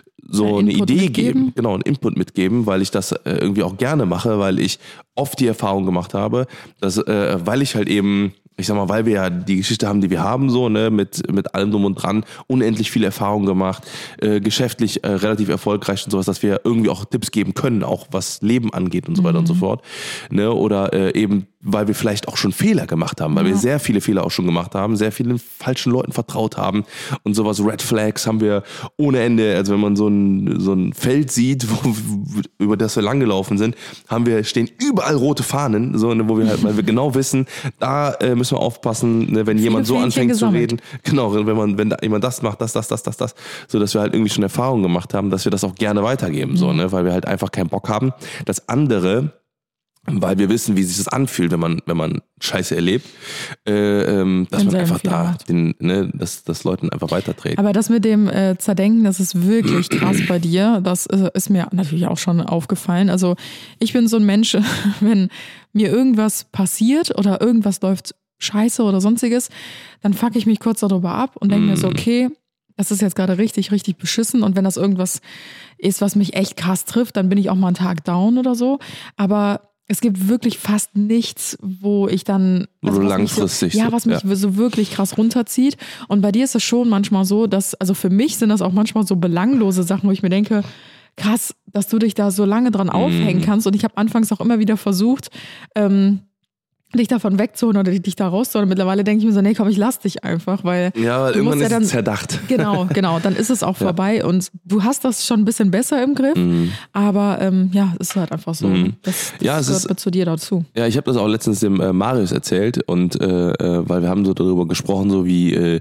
so eine Input Idee mitgeben. geben, genau, einen Input mitgeben, weil ich das äh, irgendwie auch gerne mache, weil ich oft die Erfahrung gemacht habe, dass, äh, weil ich halt eben ich sag mal, weil wir ja die Geschichte haben, die wir haben, so, ne, mit, mit allem drum und dran, unendlich viel Erfahrung gemacht, äh, geschäftlich äh, relativ erfolgreich und sowas, dass wir irgendwie auch Tipps geben können, auch was Leben angeht und so weiter mhm. und so fort, ne, oder äh, eben, weil wir vielleicht auch schon Fehler gemacht haben, weil ja. wir sehr viele Fehler auch schon gemacht haben, sehr vielen falschen Leuten vertraut haben und sowas, Red Flags haben wir ohne Ende, also wenn man so ein, so ein Feld sieht, wo, über das wir langgelaufen sind, haben wir, stehen überall rote Fahnen, so, ne, wo wir halt, weil wir genau wissen, da äh, müssen wir aufpassen, ne, wenn viele jemand so anfängt gesammelt. zu reden, genau, wenn man, wenn da jemand das macht, das, das, das, das, das, so dass wir halt irgendwie schon Erfahrungen gemacht haben, dass wir das auch gerne weitergeben, mhm. so, ne, weil wir halt einfach keinen Bock haben, dass andere, weil wir wissen, wie sich das anfühlt, wenn man, wenn man Scheiße erlebt, äh, ähm, dass man einfach da, den, ne, dass, dass Leuten einfach weitertreten. Aber das mit dem äh, Zerdenken, das ist wirklich krass bei dir. Das äh, ist mir natürlich auch schon aufgefallen. Also ich bin so ein Mensch, wenn mir irgendwas passiert oder irgendwas läuft scheiße oder sonstiges, dann fuck ich mich kurz darüber ab und denke mm. mir so, okay, das ist jetzt gerade richtig, richtig beschissen und wenn das irgendwas ist, was mich echt krass trifft, dann bin ich auch mal einen Tag down oder so. Aber es gibt wirklich fast nichts, wo ich dann also langfristig so, ja, was mich ja. so wirklich krass runterzieht. Und bei dir ist es schon manchmal so, dass, also für mich sind das auch manchmal so belanglose Sachen, wo ich mir denke, krass, dass du dich da so lange dran aufhängen mm. kannst. Und ich habe anfangs auch immer wieder versucht, ähm, dich davon wegzuholen oder dich da rauszuholen. Mittlerweile denke ich mir so, nee, komm, ich lass dich einfach, weil ja, weil irgendwann ja ist dann, es zerdacht. Genau, genau, dann ist es auch ja. vorbei und du hast das schon ein bisschen besser im Griff, mhm. aber ähm, ja, es ist halt einfach so, mhm. das, das ja, es gehört ist, zu dir dazu. Ja, ich habe das auch letztens dem äh, Marius erzählt und äh, weil wir haben so darüber gesprochen, so wie äh,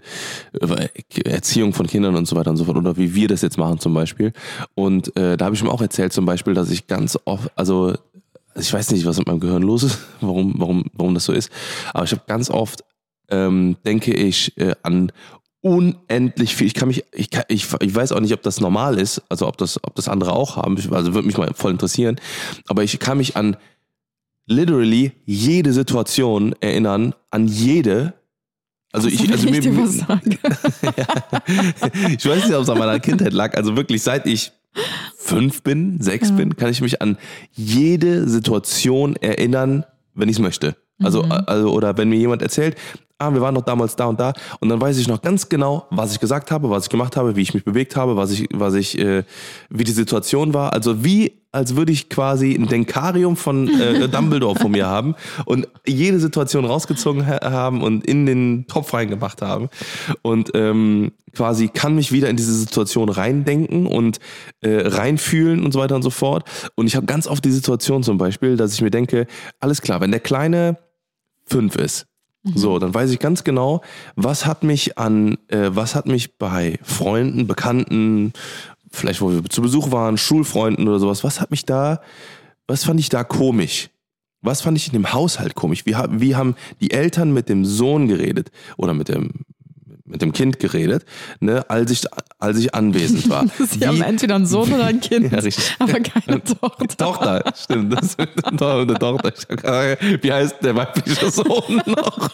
Erziehung von Kindern und so weiter und so fort oder wie wir das jetzt machen zum Beispiel und äh, da habe ich ihm auch erzählt zum Beispiel, dass ich ganz oft, also ich weiß nicht, was mit meinem Gehirn los ist, warum, warum, warum das so ist. Aber ich habe ganz oft, ähm, denke ich, äh, an unendlich viel. Ich kann mich, ich, kann, ich, ich weiß auch nicht, ob das normal ist, also ob das, ob das andere auch haben. Also würde mich mal voll interessieren. Aber ich kann mich an literally jede Situation erinnern, an jede. Also ich, also ich, mir, mir was sagen? ja, ich weiß nicht, ob es an meiner Kindheit lag. Also wirklich, seit ich fünf bin, sechs ja. bin, kann ich mich an jede Situation erinnern, wenn ich es möchte. Also, mhm. also, oder wenn mir jemand erzählt, ah, wir waren doch damals da und da. Und dann weiß ich noch ganz genau, was ich gesagt habe, was ich gemacht habe, wie ich mich bewegt habe, was ich, was ich, äh, wie die Situation war. Also wie, als würde ich quasi ein Denkarium von äh, Dumbledore vor mir haben und jede Situation rausgezogen ha- haben und in den Topf reingemacht haben. Und ähm, quasi kann mich wieder in diese Situation reindenken und äh, reinfühlen und so weiter und so fort. Und ich habe ganz oft die Situation zum Beispiel, dass ich mir denke, alles klar, wenn der Kleine fünf ist, mhm. so, dann weiß ich ganz genau, was hat mich an, äh, was hat mich bei Freunden, Bekannten, vielleicht wo wir zu Besuch waren, Schulfreunden oder sowas, was hat mich da, was fand ich da komisch? Was fand ich in dem Haushalt komisch? Wie, wie haben die Eltern mit dem Sohn geredet oder mit dem mit dem Kind geredet, ne, als ich, als ich anwesend war. Sie haben entweder einen Sohn oder ein Kind, ja, aber keine Tochter. Tochter, stimmt. Das ist eine Tochter. Wie heißt der weibliche Sohn noch?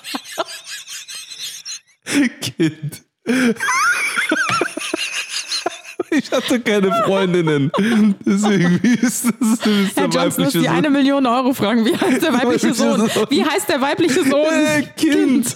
Kind. Ich hatte keine Freundinnen. Deswegen, wie ist das, das ist der Herr Johnson weibliche muss die Sohn? eine Million Euro fragen. Wie heißt der weibliche Sohn? Wie heißt der weibliche Sohn? Äh, kind.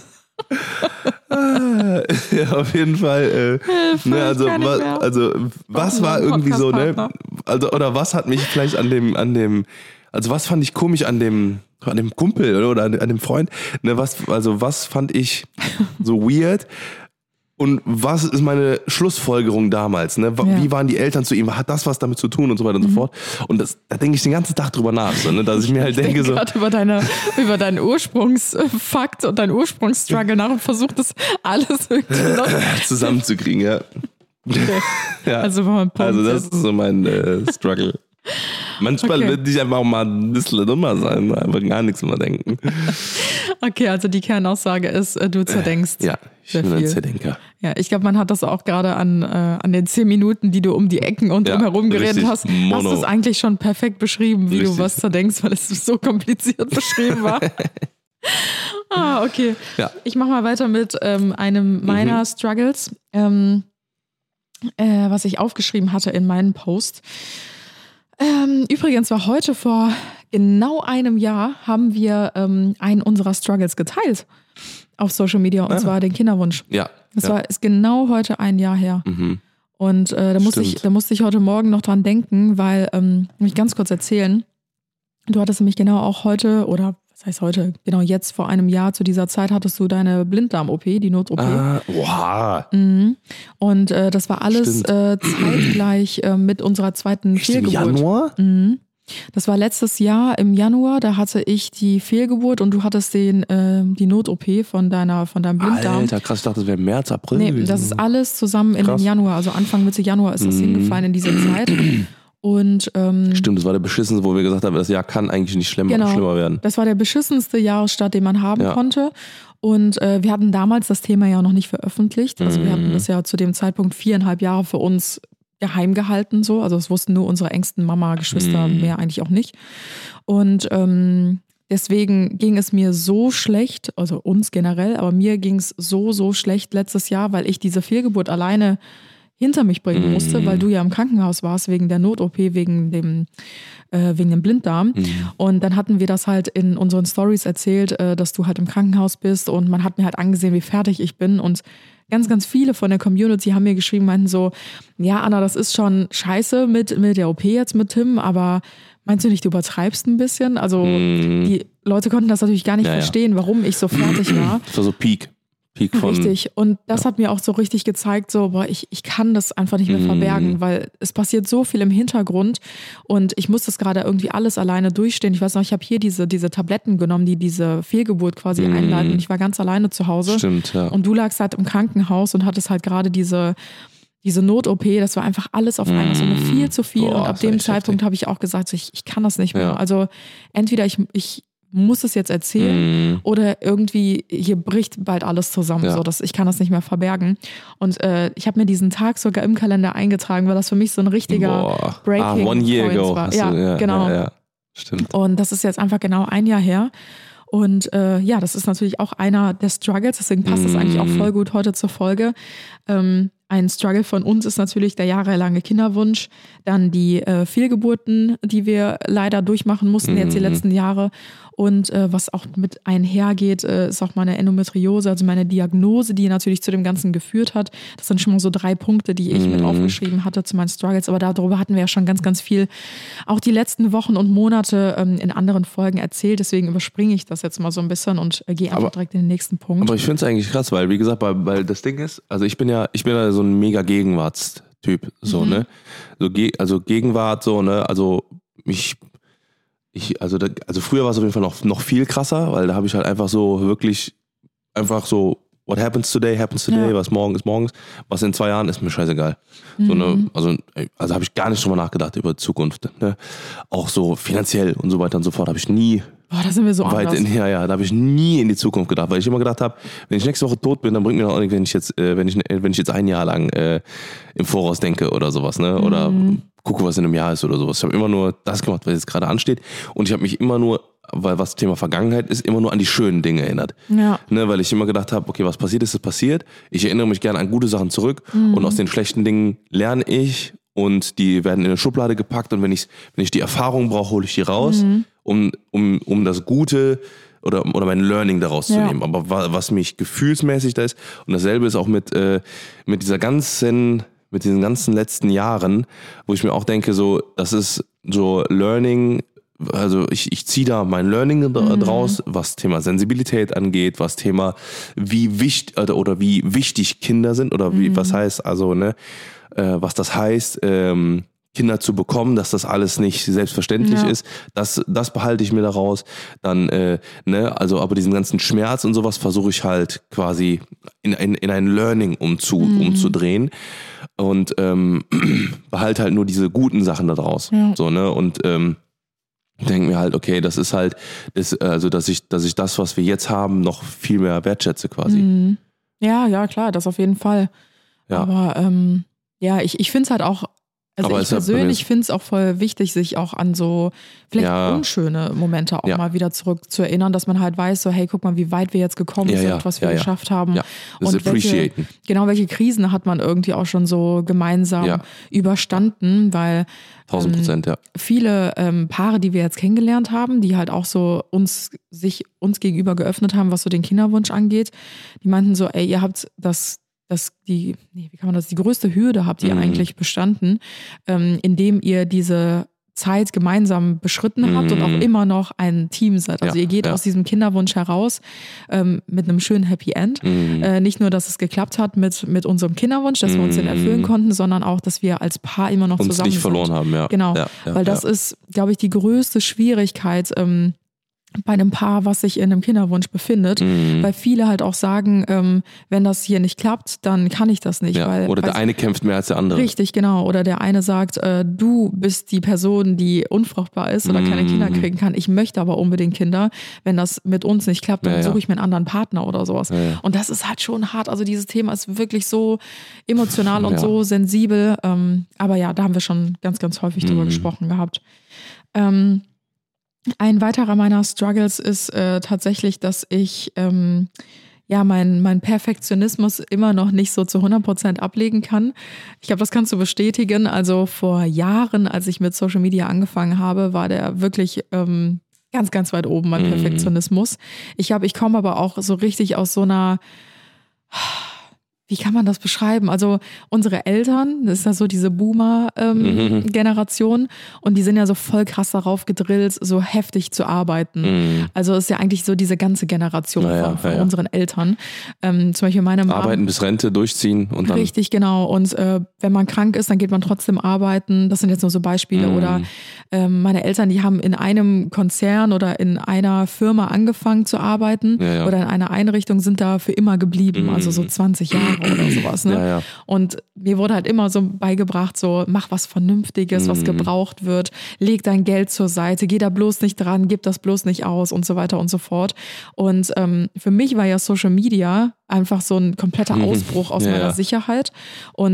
Ja, auf jeden Fall. Äh, ne, also, wa, also was war irgendwie so, ne? Also, oder was hat mich vielleicht an dem, an dem, also was fand ich komisch an dem, an dem Kumpel oder, oder an, an dem Freund? Ne, was, also was fand ich so weird? Und was ist meine Schlussfolgerung damals? Ne? Wie ja. waren die Eltern zu ihm? Hat das was damit zu tun und so weiter und mhm. so fort? Und das, da denke ich den ganzen Tag drüber nach, so, ne? Dass ich mir halt ich denke, denke so. gerade über, deine, über deinen Ursprungsfakt und deinen Ursprungsstruggle nach und versuche das alles irgendwie noch zusammenzukriegen, ja. Okay. ja. Also, war mein Punkt also das ist so mein äh, Struggle. Manchmal okay. wird ich einfach auch mal ein bisschen dummer sein, einfach gar nichts mehr denken. Okay, also die Kernaussage ist, du zerdenkst. Ja, ich bin ein Zerdenker. Ja, ich glaube, man hat das auch gerade an, äh, an den zehn Minuten, die du um die Ecken und ja, drumherum geredet hast, Mono. hast du es eigentlich schon perfekt beschrieben, wie richtig. Du was zerdenkst, weil es so kompliziert beschrieben war. ah, okay. Ja. Ich mache mal weiter mit ähm, einem meiner mhm. Struggles, ähm, äh, was ich aufgeschrieben hatte in meinem Post. Ähm, übrigens war heute vor genau einem Jahr haben wir ähm, einen unserer Struggles geteilt auf Social Media und ah. zwar den Kinderwunsch. Ja. Das ja. war ist genau heute ein Jahr her. Mhm. Und äh, da musste ich, da musste ich heute Morgen noch dran denken, weil, ähm, mich ganz kurz erzählen, du hattest nämlich genau auch heute oder was heißt heute, genau jetzt vor einem Jahr zu dieser Zeit hattest du deine Blinddarm-O P, die Not-O P. Ah, wow. Mhm. Und äh, das war alles äh, zeitgleich äh, mit unserer zweiten Echt Fehlgeburt. Im Januar? Mhm. Das war letztes Jahr im Januar, da hatte ich die Fehlgeburt und du hattest den, äh, die Not-O P von, deiner, von deinem Blinddarm. Alter, krass, ich dachte, das wäre März, April Nee, gewesen. das ist alles zusammen in krass. den Januar, also Anfang Mitte Januar ist das mhm. hingefallen in diese Zeit. Und, ähm, Stimmt, das war der beschissenste, wo wir gesagt haben, das Jahr kann eigentlich nicht schlimmer, genau, schlimmer werden. Das war der beschissenste Jahresstart, den man haben ja. konnte. Und äh, wir hatten damals das Thema ja noch nicht veröffentlicht. Also mhm. wir hatten das ja zu dem Zeitpunkt viereinhalb Jahre für uns geheim gehalten. So. Also es wussten nur unsere engsten Mama, Geschwister, mhm. mehr eigentlich auch nicht. Und ähm, deswegen ging es mir so schlecht, also uns generell, aber mir ging es so, so schlecht letztes Jahr, weil ich diese Fehlgeburt alleine hinter mich bringen musste, mhm. weil du ja im Krankenhaus warst wegen der Not-O P, wegen dem, äh, wegen dem Blinddarm. Mhm. Und dann hatten wir das halt in unseren Stories erzählt, äh, dass du halt im Krankenhaus bist und man hat mir halt angesehen, wie fertig ich bin und ganz, ganz viele von der Community haben mir geschrieben, meinten so, ja Anna, das ist schon scheiße mit, mit der O P jetzt mit Tim, aber meinst du nicht, du übertreibst ein bisschen? Also mm. die Leute konnten das natürlich gar nicht ja, verstehen, ja. warum ich so fertig war. Das war so Peak. Peak von, richtig. Und das ja. hat mir auch so richtig gezeigt, so, boah, ich, ich kann das einfach nicht mehr mm. verbergen, weil es passiert so viel im Hintergrund und ich muss das gerade irgendwie alles alleine durchstehen. Ich weiß noch, ich habe hier diese, diese Tabletten genommen, die diese Fehlgeburt quasi mm. einleiten und ich war ganz alleine zu Hause. Stimmt, ja. Und du lagst halt im Krankenhaus und hattest halt gerade diese, diese Not-O P, das war einfach alles auf einmal, so viel zu viel. Boah, und ab dem Zeitpunkt habe ich auch gesagt, so, ich, ich kann das nicht mehr. Ja. Also entweder ich, ich muss es jetzt erzählen mm. oder irgendwie hier bricht bald alles zusammen, ja. so dass ich kann das nicht mehr verbergen. Und äh, ich habe mir diesen Tag sogar im Kalender eingetragen, weil das für mich so ein richtiger Boah. Breaking ah, one year Point ago. war. Ja, du, ja, genau. Ja, ja. Stimmt. Und das ist jetzt einfach genau ein Jahr her. Und äh, ja, das ist natürlich auch einer der Struggles, deswegen passt das mm. eigentlich auch voll gut heute zur Folge. Ähm, ein Struggle von uns ist natürlich der jahrelange Kinderwunsch, dann die äh, Fehlgeburten, die wir leider durchmachen mussten Mhm. jetzt die letzten Jahre. Und äh, was auch mit einhergeht, äh, ist auch meine Endometriose, also meine Diagnose, die natürlich zu dem Ganzen geführt hat. Das sind schon mal so drei Punkte, die ich Mhm. mit aufgeschrieben hatte zu meinen Struggles. Aber darüber hatten wir ja schon ganz, ganz viel auch die letzten Wochen und Monate ähm, in anderen Folgen erzählt. Deswegen überspringe ich das jetzt mal so ein bisschen und äh, gehe einfach Aber- direkt in den nächsten Punkt. Aber ich finde es eigentlich krass, weil, wie gesagt, weil, weil das Ding ist, also ich bin ja, ich bin ja so ein mega Gegenwartstyp, so, Mhm. ne? So, ge also Gegenwart, so, ne? Also ich, ich, also, da, also früher war es auf jeden Fall noch, noch viel krasser, weil da habe ich halt einfach so wirklich, einfach so, what happens today, happens today, Ja. was morgen ist morgens, was in zwei Jahren ist mir scheißegal. So, ne? Also, also habe ich gar nicht drüber nachgedacht über die Zukunft, ne? Auch so finanziell und so weiter und so fort habe ich nie Boah, da sind wir so weit anders. in, ja, ja, da habe ich nie in die Zukunft gedacht, weil ich immer gedacht habe, wenn ich nächste Woche tot bin, dann bringt mir doch auch nichts, wenn ich jetzt, äh, wenn ich, wenn ich jetzt ein Jahr lang äh, im Voraus denke oder sowas, ne? Oder Mhm. gucke, was in einem Jahr ist oder sowas. Ich habe immer nur das gemacht, was jetzt gerade ansteht. Und ich habe mich immer nur, weil was Thema Vergangenheit ist, immer nur an die schönen Dinge erinnert. Ja. Ne, weil ich immer gedacht habe, okay, was passiert ist, ist passiert. Ich erinnere mich gerne an gute Sachen zurück und aus den schlechten Dingen lerne ich und die werden in eine Schublade gepackt und wenn ich, wenn ich die Erfahrung brauche, hole ich die raus, um, um, um das Gute oder, oder mein Learning daraus zu Ja. nehmen. Aber wa- was mich gefühlsmäßig da ist, und dasselbe ist auch mit, äh, mit dieser ganzen, mit diesen ganzen letzten Jahren, wo ich mir auch denke, so, das ist so Learning. Also ich, ich ziehe da mein Learning dra- draus, was Thema Sensibilität angeht, was Thema wie wichtig oder, oder wie wichtig Kinder sind oder wie was heißt also ne äh, was das heißt ähm, Kinder zu bekommen, dass das alles nicht selbstverständlich Ja. ist, das das behalte ich mir daraus. Dann äh, ne also aber diesen ganzen Schmerz und sowas versuche ich halt quasi in ein in ein Learning umzu, umzudrehen und ähm, behalte halt nur diese guten Sachen da draus. Ja. So ne und ähm, denke mir halt, okay, das ist halt, das, also dass ich, dass ich das, was wir jetzt haben, noch viel mehr wertschätze quasi. Mhm. Ja, ja, klar, das auf jeden Fall. Ja. Aber ähm, ja, ich, ich finde es halt auch, also Aber ich es ist ja bei mir persönlich ist- finde es auch voll wichtig, sich auch an so vielleicht Ja. unschöne Momente auch Ja. mal wieder zurück zu erinnern, dass man halt weiß, so hey, guck mal, wie weit wir jetzt gekommen Ja, sind, ja, was wir ja, ja. geschafft haben. Ja, das Und welche, appreciaten. genau, welche Krisen hat man irgendwie auch schon so gemeinsam Ja. überstanden, weil Tausend Prozent, ja. viele ähm, Paare, die wir jetzt kennengelernt haben, die halt auch so uns sich uns gegenüber geöffnet haben, was so den Kinderwunsch angeht, die meinten so, ey, ihr habt das, das die, nee, wie kann man das, die größte Hürde habt ihr Mhm. eigentlich bestanden, ähm, indem ihr diese Zeit gemeinsam beschritten habt und auch immer noch ein Team seid. Also Ja, ihr geht ja. aus diesem Kinderwunsch heraus ähm, mit einem schönen Happy End. Mhm. Äh, nicht nur, dass es geklappt hat mit, mit unserem Kinderwunsch, dass wir uns den erfüllen konnten, sondern auch, dass wir als Paar immer noch Uns zusammen nicht sind. verloren haben, ja. Genau, Ja, ja, weil das ja. ist, glaube ich, die größte Schwierigkeit ähm, bei einem Paar, was sich in einem Kinderwunsch befindet, Mhm. weil viele halt auch sagen, ähm, wenn das hier nicht klappt, dann kann ich das nicht. Ja. Weil, Oder der weil- eine kämpft mehr als der andere. Richtig, genau. Oder der eine sagt, äh, du bist die Person, die unfruchtbar ist oder keine Mhm. Kinder kriegen kann. Ich möchte aber unbedingt Kinder. Wenn das mit uns nicht klappt, dann Ja, ja. suche ich mir einen anderen Partner oder sowas. Ja, ja. Und das ist halt schon hart. Also dieses Thema ist wirklich so emotional und Ja. so sensibel. Ähm, aber ja, da haben wir schon ganz, ganz häufig drüber Mhm. gesprochen gehabt. Ähm, ein weiterer meiner Struggles ist äh, tatsächlich, dass ich ähm, ja mein, mein Perfektionismus immer noch nicht so zu hundert Prozent ablegen kann. Ich glaube, das kannst du bestätigen. Also vor Jahren, als ich mit Social Media angefangen habe, war der wirklich ähm, ganz, ganz weit oben, mein Mhm. Perfektionismus. Ich glaube, ich komme aber auch so richtig aus so einer, wie kann man das beschreiben? Also unsere Eltern, das ist ja so diese Boomer-Generation, Mhm. und die sind ja so voll krass darauf gedrillt, so heftig zu arbeiten. Mhm. Also ist ja eigentlich so diese ganze Generation Ja, ja, von, von ja, ja. unseren Eltern. Ähm, zum Beispiel meine Mom. Arbeiten bis Rente, durchziehen und dann. Richtig, genau. Und äh, wenn man krank ist, dann geht man trotzdem arbeiten. Das sind jetzt nur so Beispiele. Mhm. Oder ähm, meine Eltern, die haben in einem Konzern oder in einer Firma angefangen zu arbeiten Ja, ja. oder in einer Einrichtung, sind da für immer geblieben. Mhm. Also so zwanzig Jahre oder sowas. Ne? Ja, ja. Und mir wurde halt immer so beigebracht, so mach was Vernünftiges, was Mhm. gebraucht wird, leg dein Geld zur Seite, geh da bloß nicht dran, gib das bloß nicht aus und so weiter und so fort. Und ähm, für mich war ja Social Media einfach so ein kompletter Mhm. Ausbruch aus Ja, meiner ja. Sicherheit. Und das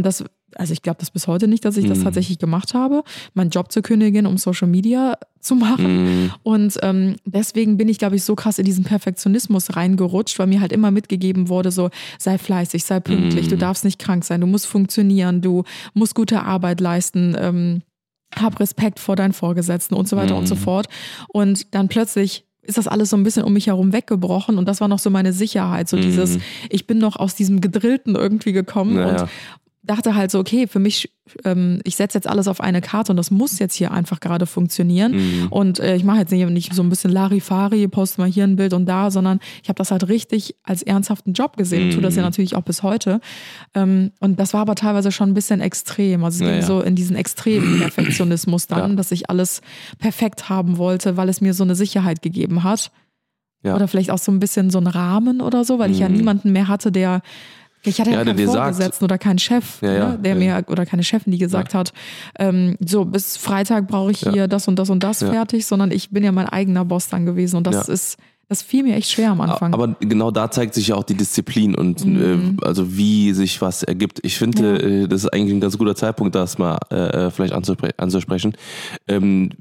also ich glaube das bis heute nicht, dass ich das Mhm. tatsächlich gemacht habe, meinen Job zu kündigen, um Social Media zu machen. Mhm. Und ähm, deswegen bin ich, glaube ich, so krass in diesen Perfektionismus reingerutscht, weil mir halt immer mitgegeben wurde, so sei fleißig, sei pünktlich, Mhm. du darfst nicht krank sein, du musst funktionieren, du musst gute Arbeit leisten, ähm, hab Respekt vor deinen Vorgesetzten und so weiter Mhm. und so fort. Und dann plötzlich ist das alles so ein bisschen um mich herum weggebrochen und das war noch so meine Sicherheit, so Mhm. dieses, ich bin noch aus diesem Gedrillten irgendwie gekommen Naja. und dachte halt so, okay, für mich, ähm, ich setze jetzt alles auf eine Karte und das muss jetzt hier einfach gerade funktionieren. Mhm. Und äh, ich mache jetzt nicht, nicht so ein bisschen Larifari, poste mal hier ein Bild und da, sondern ich habe das halt richtig als ernsthaften Job gesehen und tue das ja Mhm. natürlich auch bis heute. Ähm, und das war aber teilweise schon ein bisschen extrem. Also es ging Naja. so in diesen extremen Perfektionismus dann, Ja. dass ich alles perfekt haben wollte, weil es mir so eine Sicherheit gegeben hat. Ja. Oder vielleicht auch so ein bisschen so einen Rahmen oder so, weil ich ja Mhm. niemanden mehr hatte, der ich hatte ja, Ja, der keinen dir sagt- Vorgesetzten oder keinen Chef, Ja, ja, ne, der ja. mir, oder keine Chefin, die gesagt hat, ähm, so bis Freitag brauche ich Ja. hier das und das und das Ja. fertig, sondern ich bin ja mein eigener Boss dann gewesen und das Ja. ist, das fiel mir echt schwer am Anfang. Aber genau da zeigt sich ja auch die Disziplin und Mhm. äh, also wie sich was ergibt. Ich finde, Ja. äh, das ist eigentlich ein ganz guter Zeitpunkt, das mal äh, vielleicht anzuspre- anzusprechen, ähm,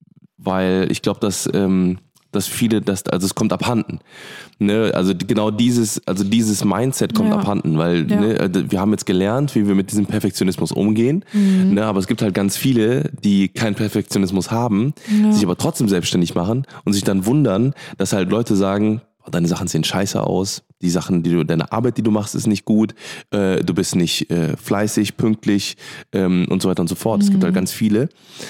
weil ich glaube, dass ähm, dass viele, das, also es kommt abhanden. Ne? Also die- genau dieses, also dieses Mindset kommt Ja. abhanden, weil Ja. ne, also wir haben jetzt gelernt, wie wir mit diesem Perfektionismus umgehen, Mhm. ne? Aber es gibt halt ganz viele, die keinen Perfektionismus haben, Ja. sich aber trotzdem selbstständig machen und sich dann wundern, dass halt Leute sagen, oh, deine Sachen sehen scheiße aus, die Sachen, die du, deine Arbeit, die du machst, ist nicht gut, äh, du bist nicht äh, fleißig, pünktlich ähm, und so weiter und so fort. Es gibt halt ganz viele.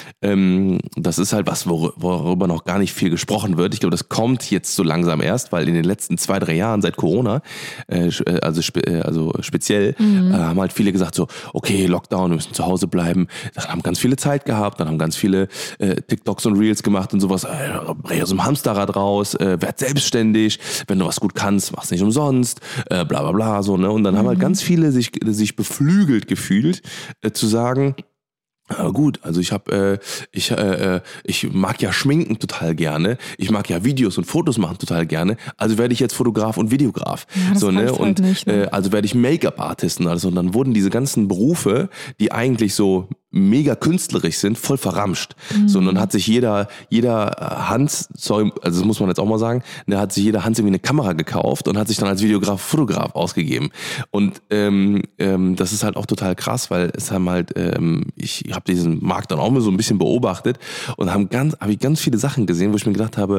Ähm, das ist halt was, wor worüber noch gar nicht viel gesprochen wird. Ich glaube, das kommt jetzt so langsam erst, weil in den letzten zwei, drei Jahren seit Corona, äh, also, spe äh, also speziell, äh, haben halt viele gesagt so, okay, Lockdown, wir müssen zu Hause bleiben. Dann haben ganz viele Zeit gehabt, dann haben ganz viele äh, TikToks und Reels gemacht und sowas. Äh, brech aus dem Hamsterrad raus, äh, werd selbstständig, wenn du was gut kannst, mach's nicht umsonst, äh, bla bla bla, so, ne? Und dann haben halt ganz viele sich, sich beflügelt gefühlt, äh, zu sagen, aber gut, also ich habe, äh, ich, äh, ich mag ja Schminken total gerne, ich mag ja Videos und Fotos machen total gerne, also werde ich jetzt Fotograf und Videograf, Ja, das so ne reicht halt und nicht, ne? äh, also werde ich Make-up-Artist und alles und dann wurden diese ganzen Berufe, die eigentlich so mega künstlerisch sind, voll verramscht. Mhm. So und dann hat sich jeder, jeder Hans, sorry, also das muss man jetzt auch mal sagen, da hat sich jeder Hans irgendwie eine Kamera gekauft und hat sich dann als Videograf, Fotograf ausgegeben und ähm, ähm, das ist halt auch total krass, weil es haben halt, ähm, ich habe diesen Markt dann auch mal so ein bisschen beobachtet und haben ganz, habe ich ganz viele Sachen gesehen, wo ich mir gedacht habe,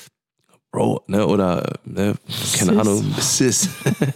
Bro, ne, oder, ne, keine Sis. Ahnung, Sis.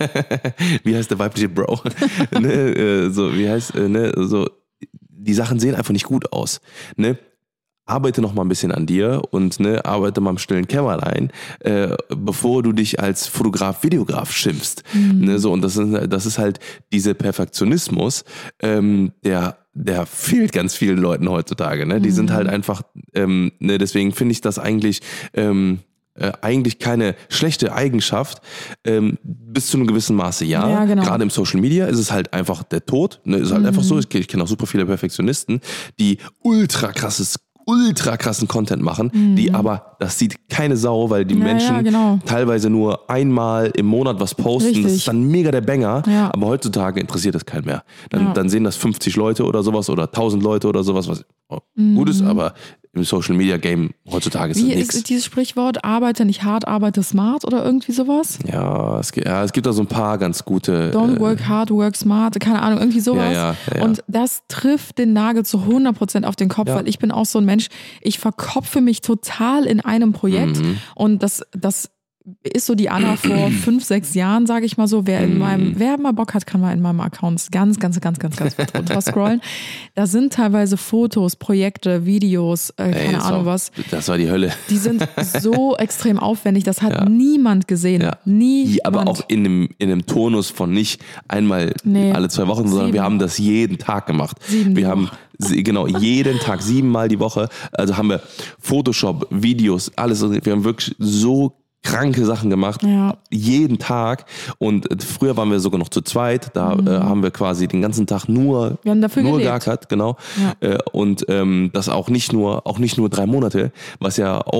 Wie heißt der weibliche Bro? ne, äh, so, wie heißt, äh, ne, so, die Sachen sehen einfach nicht gut aus, ne. Arbeite noch mal ein bisschen an dir und ne, arbeite mal im stillen Kämmerlein, äh, bevor du dich als Fotograf, Videograf schimpfst. Mhm. Ne, so, und das ist, das ist halt dieser Perfektionismus, ähm, der der fehlt ganz vielen Leuten heutzutage. Ne? Die Mhm. sind halt einfach, ähm, ne, deswegen finde ich das eigentlich ähm, äh, eigentlich keine schlechte Eigenschaft, ähm, bis zu einem gewissen Maße ja. Ja, genau. Gerade im Social Media ist es halt einfach der Tod. Ne? Ist halt Mhm. einfach so. Ich, ich kenne auch super viele Perfektionisten, die ultra krasses ultra krassen Content machen, Mhm. die aber, das sieht keine Sau, weil die Ja, Menschen ja, genau. teilweise nur einmal im Monat was posten. Richtig. Das ist dann mega der Banger, Ja. aber heutzutage interessiert das keinen mehr. Dann, Ja. dann sehen das fünfzig Leute oder sowas oder tausend Leute oder sowas, was gut ist, aber im Social Media Game heutzutage ist Mhm. Wie das nichts. ist dieses Sprichwort, arbeite nicht hart, arbeite smart oder irgendwie sowas? Ja, es gibt, ja, es gibt da so ein paar ganz gute. Don't äh, work hard, work smart, keine Ahnung, irgendwie sowas. Ja, ja, ja, ja. Und das trifft den Nagel zu hundert Prozent auf den Kopf, Ja. weil ich bin auch so ein Mensch, ich verkopfe mich total in einem Projekt Mhm. und das, das ist so die Anna vor fünf, sechs Jahren, sage ich mal so. Wer in meinem, wer mal Bock hat, kann mal in meinem Account ganz, ganz, ganz, ganz, ganz weit runter scrollen. Da sind teilweise Fotos, Projekte, Videos, äh, Ey, keine das Ahnung war, was. Das war die Hölle. Die sind so extrem aufwendig, das hat Ja. niemand gesehen. Ja. Niemand. Aber auch in einem, in einem Tonus von nicht einmal Nee. alle zwei Wochen, sondern Sieben. wir haben das jeden Tag gemacht. Sieben wir die haben sie- genau jeden Tag, siebenmal die Woche. Also haben wir Photoshop, Videos, alles. Wir haben wirklich so kranke Sachen gemacht, Ja. jeden Tag. Und äh, früher waren wir sogar noch zu zweit. Da äh, haben wir quasi den ganzen Tag nur, Wir haben dafür nur gelebt. geackert, genau. Ja. Äh, und ähm, das auch nicht nur, auch nicht nur drei Monate, was ja auch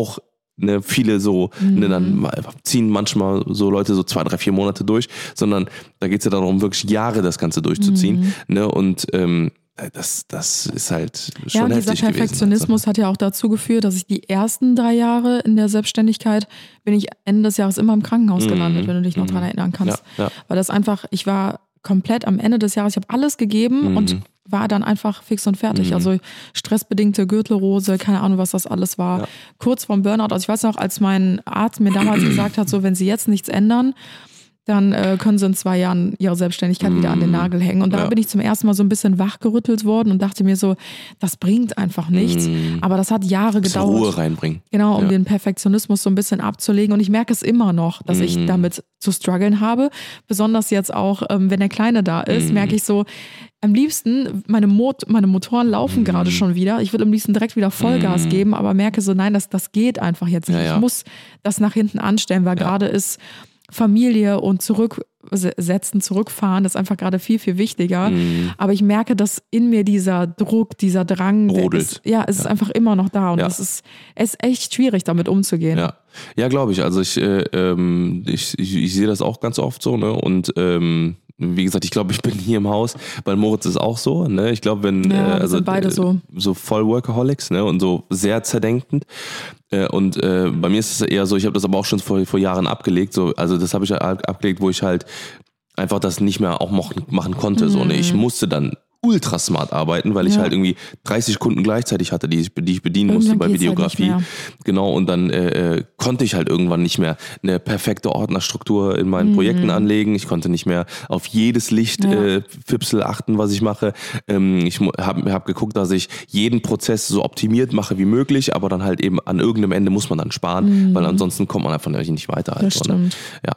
ne, viele so, mhm. ne, dann ziehen manchmal so Leute so zwei, drei, vier Monate durch, sondern da geht es ja darum, wirklich Jahre das Ganze durchzuziehen. Mhm. Ne, und ähm, das, das ist halt schon ja, heftig dieser Perfektionismus gewesen, hat ja auch dazu geführt, dass ich die ersten drei Jahre in der Selbstständigkeit bin ich Ende des Jahres immer im Krankenhaus mhm. gelandet, wenn du dich noch mhm. dran erinnern kannst. Ja, ja. Weil das einfach, ich war komplett am Ende des Jahres, ich habe alles gegeben mhm. und war dann einfach fix und fertig. Mhm. Also stressbedingte Gürtelrose, keine Ahnung, was das alles war. Ja. Kurz vorm Burnout. Also ich weiß noch, als mein Arzt mir damals gesagt hat, so wenn Sie jetzt nichts ändern, dann äh, können sie in zwei Jahren ihre Selbstständigkeit mm. wieder an den Nagel hängen. Und da ja. bin ich zum ersten Mal so ein bisschen wachgerüttelt worden und dachte mir so, das bringt einfach nichts. Mm. Aber das hat Jahre gedauert. Ruhe reinbringen. Genau, um ja. den Perfektionismus so ein bisschen abzulegen. Und ich merke es immer noch, dass mm. ich damit zu strugglen habe. Besonders jetzt auch, ähm, wenn der Kleine da ist, mm. merke ich so, am liebsten, meine, Mot- meine Motoren laufen mm. gerade schon wieder. Ich würde am liebsten direkt wieder Vollgas mm. geben, aber merke so, nein, das, das geht einfach jetzt nicht. Ja, ja. Ich muss das nach hinten anstellen, weil ja. gerade ist Familie und zurücksetzen, zurückfahren, ist einfach gerade viel, viel wichtiger. Mhm. Aber ich merke, dass in mir dieser Druck, dieser Drang, ist, ja, es ja. ist einfach immer noch da und ja. es ist, es ist echt schwierig, damit umzugehen. Ja, ja, glaube ich. Also ich, äh, ähm, ich, ich, ich sehe das auch ganz oft so, ne? Und ähm, wie gesagt, ich glaube, ich bin hier im Haus, bei Moritz ist auch so, ne? Ich glaube, wenn ja, äh, also sind beide so. so voll Workaholics, ne? Und so sehr zerdenkend. Äh, und äh, bei mir ist es eher so, ich habe das aber auch schon vor, vor Jahren abgelegt, so, also das habe ich abgelegt, wo ich halt einfach das nicht mehr auch machen, machen konnte. Mhm. So, ne? Ich musste dann ultra smart arbeiten, weil ich ja. halt irgendwie dreißig Kunden gleichzeitig hatte, die ich, die ich bedienen irgendwann musste bei Videografie. Halt genau, und dann äh, konnte ich halt irgendwann nicht mehr eine perfekte Ordnerstruktur in meinen mhm. Projekten anlegen. Ich konnte nicht mehr auf jedes Licht ja. äh, Fipsel achten, was ich mache. Ähm, ich habe hab geguckt, dass ich jeden Prozess so optimiert mache wie möglich, aber dann halt eben an irgendeinem Ende muss man dann sparen, mhm. weil ansonsten kommt man einfach nicht weiter. Halt, das stimmt. Ja.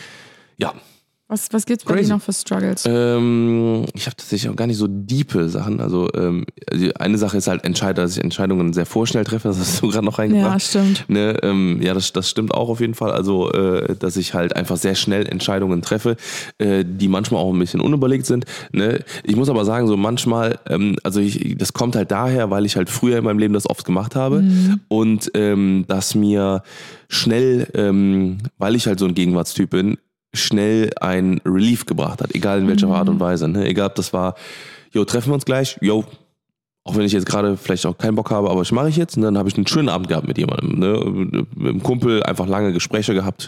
Ja. Was, was gibt es bei dir noch für Struggles? Ähm, ich habe tatsächlich auch gar nicht so diepe Sachen. Also, ähm, also eine Sache ist halt Entscheid, dass ich Entscheidungen sehr vorschnell treffe. Das hast du gerade noch reingebracht. Ja, stimmt. Ne, ähm, ja, das, das stimmt auch auf jeden Fall. Also, äh, dass ich halt einfach sehr schnell Entscheidungen treffe, äh, die manchmal auch ein bisschen unüberlegt sind. Ne? Ich muss aber sagen, so manchmal, ähm, also ich, das kommt halt daher, weil ich halt früher in meinem Leben das oft gemacht habe mhm. und ähm, dass mir schnell, ähm, weil ich halt so ein Gegenwartstyp bin, schnell ein Relief gebracht hat, egal in welcher mhm. Art und Weise. Ne? Egal, ob das war, jo, treffen wir uns gleich, jo, auch wenn ich jetzt gerade vielleicht auch keinen Bock habe, aber das mache ich jetzt. Und dann habe ich einen schönen Abend gehabt mit jemandem. Ne? Mit einem Kumpel einfach lange Gespräche gehabt,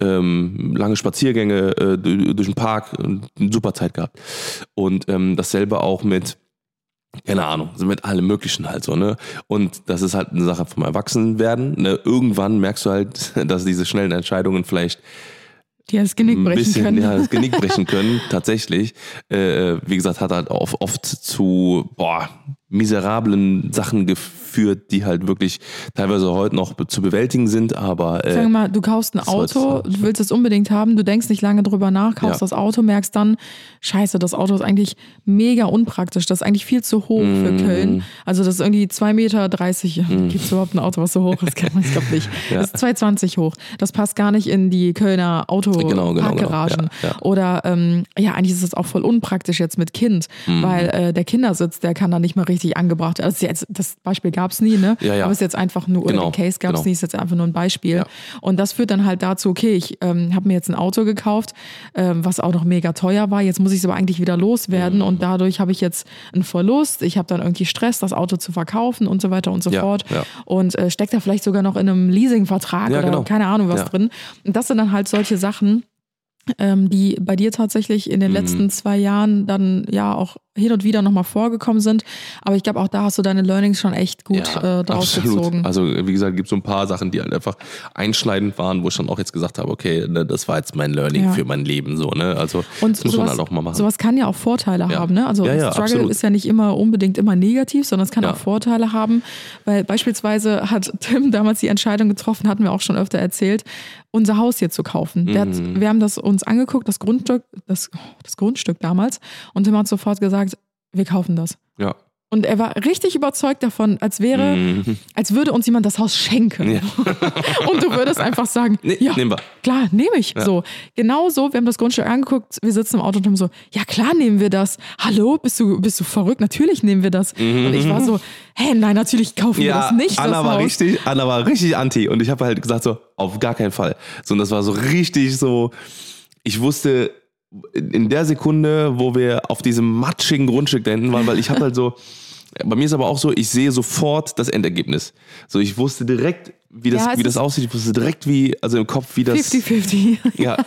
ähm, lange Spaziergänge äh, durch den Park, eine super Zeit gehabt. Und ähm, dasselbe auch mit, keine Ahnung, mit allem Möglichen halt so, ne? Und das ist halt eine Sache vom Erwachsenwerden. Ne? Irgendwann merkst du halt, dass diese schnellen Entscheidungen vielleicht die das Genick brechen bisschen, können. Ja, das Genick brechen können, tatsächlich. Äh, wie gesagt, hat halt oft, oft zu boah, miserablen Sachen geführt, die halt wirklich teilweise heute noch zu bewältigen sind, aber äh, sag mal, du kaufst ein Auto, du willst es unbedingt haben, du denkst nicht lange drüber nach, kaufst ja. das Auto, merkst dann, scheiße, das Auto ist eigentlich mega unpraktisch, das ist eigentlich viel zu hoch mm. für Köln, also das ist irgendwie zwei Meter dreißig, mm. gibt es überhaupt ein Auto, was so hoch ist? Kann man, ich glaube nicht. Ja. Das ist zwei Meter zwanzig hoch, das passt gar nicht in die Kölner Autoparkgaragen. Genau, genau, genau. Ja, ja. Oder, ähm, ja, eigentlich ist es auch voll unpraktisch jetzt mit Kind, mm. weil äh, der Kindersitz, der kann da nicht mal richtig angebracht werden. Also jetzt, das Beispiel gab es nie, ne? Ja, ja. Aber es ist jetzt einfach nur, oder genau, den Case gab es genau. nie, ist jetzt einfach nur ein Beispiel. Ja. Und das führt dann halt dazu, okay, ich ähm, habe mir jetzt ein Auto gekauft, ähm, was auch noch mega teuer war. Jetzt muss ich es aber eigentlich wieder loswerden mhm. und dadurch habe ich jetzt einen Verlust. Ich habe dann irgendwie Stress, das Auto zu verkaufen und so weiter und so ja, fort. Ja. Und äh, steckt da vielleicht sogar noch in einem Leasingvertrag ja, oder genau. keine Ahnung was ja. drin. Und das sind dann halt solche Sachen, ähm, die bei dir tatsächlich in den mhm. letzten zwei Jahren dann ja auch hin und wieder nochmal vorgekommen sind. Aber ich glaube, auch da hast du deine Learnings schon echt gut ja, äh, draus absolut. gezogen. Also wie gesagt, gibt es so ein paar Sachen, die halt einfach einschneidend waren, wo ich dann auch jetzt gesagt habe, okay, ne, das war jetzt mein Learning ja. für mein Leben. So, ne? Also und das muss sowas, man halt auch mal machen. Sowas kann ja auch Vorteile ja. haben. Ne? Also ja, ja, Struggle absolut. ist ja nicht immer unbedingt immer negativ, sondern es kann ja. auch Vorteile haben. Weil beispielsweise hat Tim damals die Entscheidung getroffen, hatten wir auch schon öfter erzählt, unser Haus hier zu kaufen. Der mhm. hat, wir haben das uns angeguckt, das Grundstück, das, das Grundstück damals, und Tim hat sofort gesagt, wir kaufen das. Ja. Und er war richtig überzeugt davon, als wäre, mhm. als würde uns jemand das Haus schenken. Ja. Und du würdest einfach sagen, nee, ja, nehmen wir. Klar, nehme ich. Ja. So, genau so, wir haben das Grundstück angeguckt, wir sitzen im Auto und haben so, ja klar nehmen wir das. Hallo, bist du, bist du verrückt? Natürlich nehmen wir das. Mhm. Und ich war so, hä, nein, natürlich kaufen ja, wir das nicht. Anna das war Haus. richtig, Anna war richtig anti. Und ich habe halt gesagt so, auf gar keinen Fall. So, und das war so richtig so, ich wusste in der Sekunde, wo wir auf diesem matschigen Grundstück da hinten waren, weil ich habe halt so, bei mir ist aber auch so, ich sehe sofort das Endergebnis. So, ich wusste direkt, wie das, ja, wie das aussieht. Ich wusste direkt, wie, also im Kopf, wie das... fünfzig fünfzig. Ja.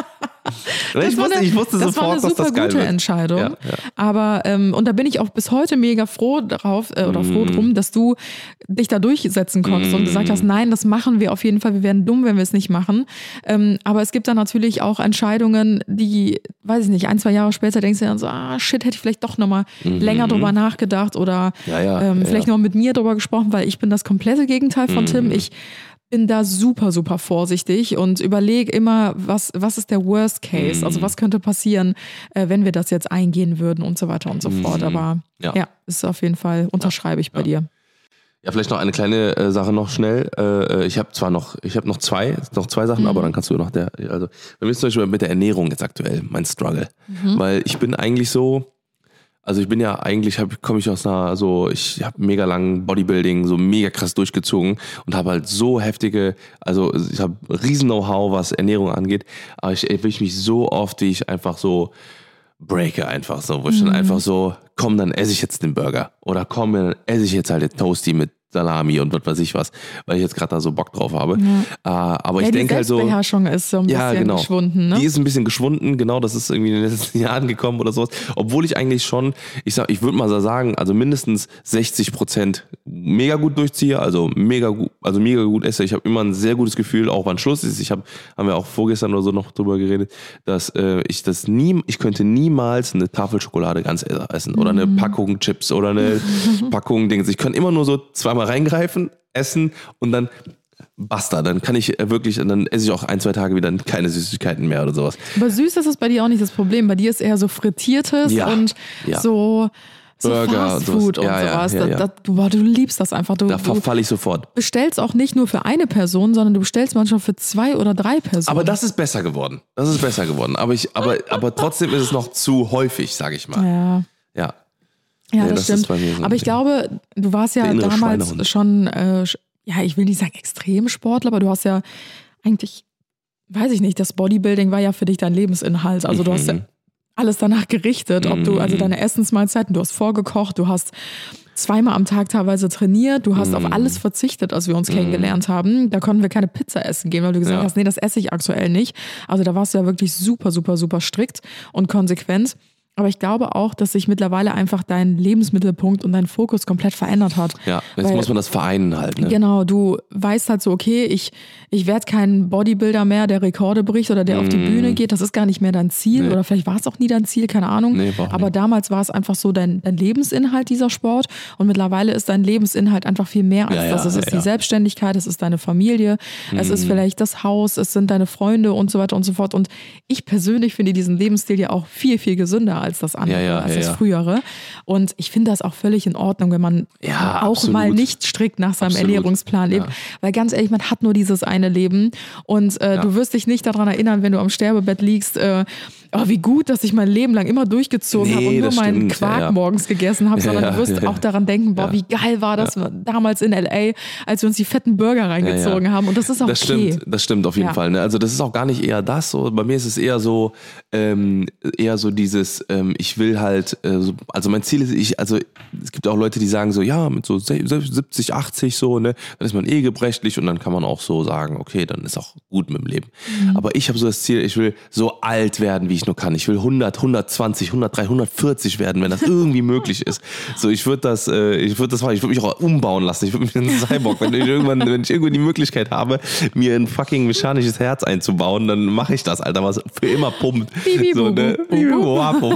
Das ich, war wusste, eine, ich wusste das sofort, war eine super dass das geil gute wird. Entscheidung. Ja, ja. Aber, ähm, und da bin ich auch bis heute mega froh drauf, äh, oder mm. froh drum, dass du dich da durchsetzen konntest mm. und gesagt hast, nein, das machen wir auf jeden Fall, wir wären dumm, wenn wir es nicht machen. Ähm, aber es gibt da natürlich auch Entscheidungen, die, weiß ich nicht, ein, zwei Jahre später denkst du dann so, ah, shit, hätte ich vielleicht doch nochmal mm. länger drüber nachgedacht oder ja, ja, ähm, ja, vielleicht ja. noch mit mir drüber gesprochen, weil ich bin das komplette Gegenteil von mm. Tim. Ich bin da super, super vorsichtig und überlege immer, was, was ist der Worst Case? Mm. Also was könnte passieren, äh, wenn wir das jetzt eingehen würden und so weiter und so mm. fort. Aber ja. ja, ist auf jeden Fall, unterschreibe ich bei ja. dir. Ja, vielleicht noch eine kleine äh, Sache noch schnell. Äh, ich habe zwar noch, ich habe noch zwei, noch zwei Sachen, mhm. aber dann kannst du noch der, also bei mir ist zum Beispiel mit der Ernährung jetzt aktuell mein Struggle. Mhm. Weil ich bin eigentlich so, also ich bin ja eigentlich, komme ich aus einer, so, ich habe mega lang Bodybuilding, so mega krass durchgezogen und habe halt so heftige, also ich habe riesen Know-how, was Ernährung angeht, aber ich erwische mich so oft, wie ich einfach so breake einfach so, wo ich mhm. dann einfach so, komm, dann esse ich jetzt den Burger oder komm, dann esse ich jetzt halt den Toasty mit Salami und was weiß ich was, weil ich jetzt gerade da so Bock drauf habe. Ja. Uh, aber ja, ich denke halt so. Die Selbstbeherrschung ist so ein ja, bisschen genau. geschwunden, ne? Die ist ein bisschen geschwunden, genau, das ist irgendwie in den letzten Jahren gekommen oder sowas. Obwohl ich eigentlich schon, ich sag, ich würde mal so sagen, also mindestens sechzig Prozent mega gut durchziehe, also mega gut, also mega gut esse. Ich habe immer ein sehr gutes Gefühl, auch wann Schluss ist. Ich habe, haben wir auch vorgestern oder so noch drüber geredet, dass äh, ich das nie, ich könnte niemals eine Tafel Schokolade ganz essen oder eine Mhm. Packung Chips oder eine Packung Dings. Ich kann immer nur so zweimal reingreifen, essen und dann basta. Dann kann ich wirklich, dann esse ich auch ein, zwei Tage wieder keine Süßigkeiten mehr oder sowas. Aber süß ist es bei dir auch nicht das Problem. Bei dir ist eher so Frittiertes Ja, und ja. so, so Burger Fast und Food sowas. und Ja, ja, sowas. ja, Da, ja. da, du, boah, du liebst das einfach. Du, Da du verfalle ich sofort. bestellst auch nicht nur für eine Person, sondern du bestellst manchmal für zwei oder drei Personen. Aber das ist besser geworden. Das ist besser geworden. Aber, ich, aber, aber trotzdem ist es noch zu häufig, sage ich mal. Ja. Ja. Ja, Nee, das, das stimmt. ist bei mir so ein aber ich Ding. glaube, du warst ja Der innere damals Schweinehund. schon, äh, sch- ja, ich will nicht sagen Extremsportler, aber du hast ja eigentlich, weiß ich nicht, das Bodybuilding war ja für dich dein Lebensinhalt. Also du hast ja Mhm. alles danach gerichtet, ob du, also deine Essensmahlzeiten, du hast vorgekocht, du hast zweimal am Tag teilweise trainiert, du hast Mhm. auf alles verzichtet, als wir uns kennengelernt haben. Da konnten wir keine Pizza essen gehen, weil du gesagt Ja. hast, nee, das esse ich aktuell nicht. Also da warst du ja wirklich super, super, super strikt und konsequent. Aber ich glaube auch, dass sich mittlerweile einfach dein Lebensmittelpunkt und dein Fokus komplett verändert hat. Ja, jetzt Weil- muss man das vereinen halt. Ne? Genau, du weißt halt so, okay, ich, ich werde kein Bodybuilder mehr, der Rekorde bricht oder der auf die Bühne geht. Das ist gar nicht mehr dein Ziel Nee. oder vielleicht war es auch nie dein Ziel, keine Ahnung. Nee, war auch Aber nicht. damals war es einfach so dein, dein Lebensinhalt, dieser Sport. Und mittlerweile ist dein Lebensinhalt einfach viel mehr als Ja, ja, das. Es ist ja, die ja. Selbstständigkeit, es ist deine Familie, es ist vielleicht das Haus, es sind deine Freunde und so weiter und so fort. Und ich persönlich finde diesen Lebensstil ja auch viel, viel gesünder als das andere, Ja, ja, als ja, das ja. frühere. Und ich finde das auch völlig in Ordnung, wenn man Ja, auch absolut. mal nicht strikt nach seinem Absolut. Ernährungsplan lebt. Ja. Weil ganz ehrlich, man hat nur dieses eine Leben und äh, Ja. du wirst dich nicht daran erinnern, wenn du am Sterbebett liegst, äh, oh, wie gut, dass ich mein Leben lang immer durchgezogen Nee, habe und nur das meinen stimmt. Quark Ja, ja. morgens gegessen habe, sondern Ja, du wirst ja, ja. auch daran denken, boah, Ja. wie geil war das damals in L A, als wir uns die fetten Burger reingezogen Ja, ja. haben. Und das ist auch Das okay. stimmt, das stimmt auf jeden Ja. Fall. Ne? Also das ist auch gar nicht eher das. So. Bei mir ist es eher so, ähm, eher so dieses, ähm, ich will halt, äh, so, also mein Ziel ist, ich, also es gibt auch Leute, die sagen so, ja, mit so siebzig, achtzig so, ne, dann ist man eh gebrechlich und dann kann man auch so sagen, okay, dann ist auch gut mit dem Leben. Mhm. Aber ich habe so das Ziel, ich will so alt werden, wie ich nur kann. Ich will hundert, hundertzwanzig, hundertdrei, hundertvierzig werden, wenn das irgendwie möglich ist. So, ich würde das, äh, ich würde das machen, ich würde mich auch umbauen lassen. Ich würde mich in einen Cyborg, wenn ich irgendwann, wenn ich irgendwann die Möglichkeit habe, mir ein fucking mechanisches Herz einzubauen, dann mache ich das, Alter, was für immer pumpt. Bibi, So, bu, ne? bu, bu, bu. Wapo,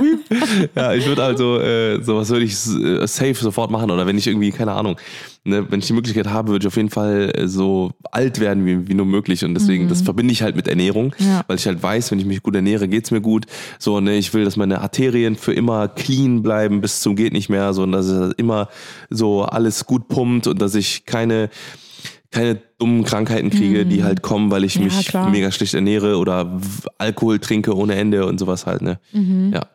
Stream. Ja, ich würde also, äh, sowas würde ich äh, safe sofort machen. Oder wenn ich irgendwie, keine Ahnung, ne, wenn ich die Möglichkeit habe, würde ich auf jeden Fall äh, so alt werden, wie, wie nur möglich. Und deswegen, mhm. das verbinde ich halt mit Ernährung, ja. weil ich halt weiß, wenn ich mich gut ernähre, geht's mir gut. So, ne, ich will, dass meine Arterien für immer clean bleiben, bis zum geht nicht mehr. So, und dass es immer so alles gut pumpt und dass ich keine keine dummen Krankheiten kriege, mm. die halt kommen, weil ich ja, mich klar. mega schlecht ernähre oder Alkohol trinke ohne Ende und sowas halt, ne? Mhm. Ja.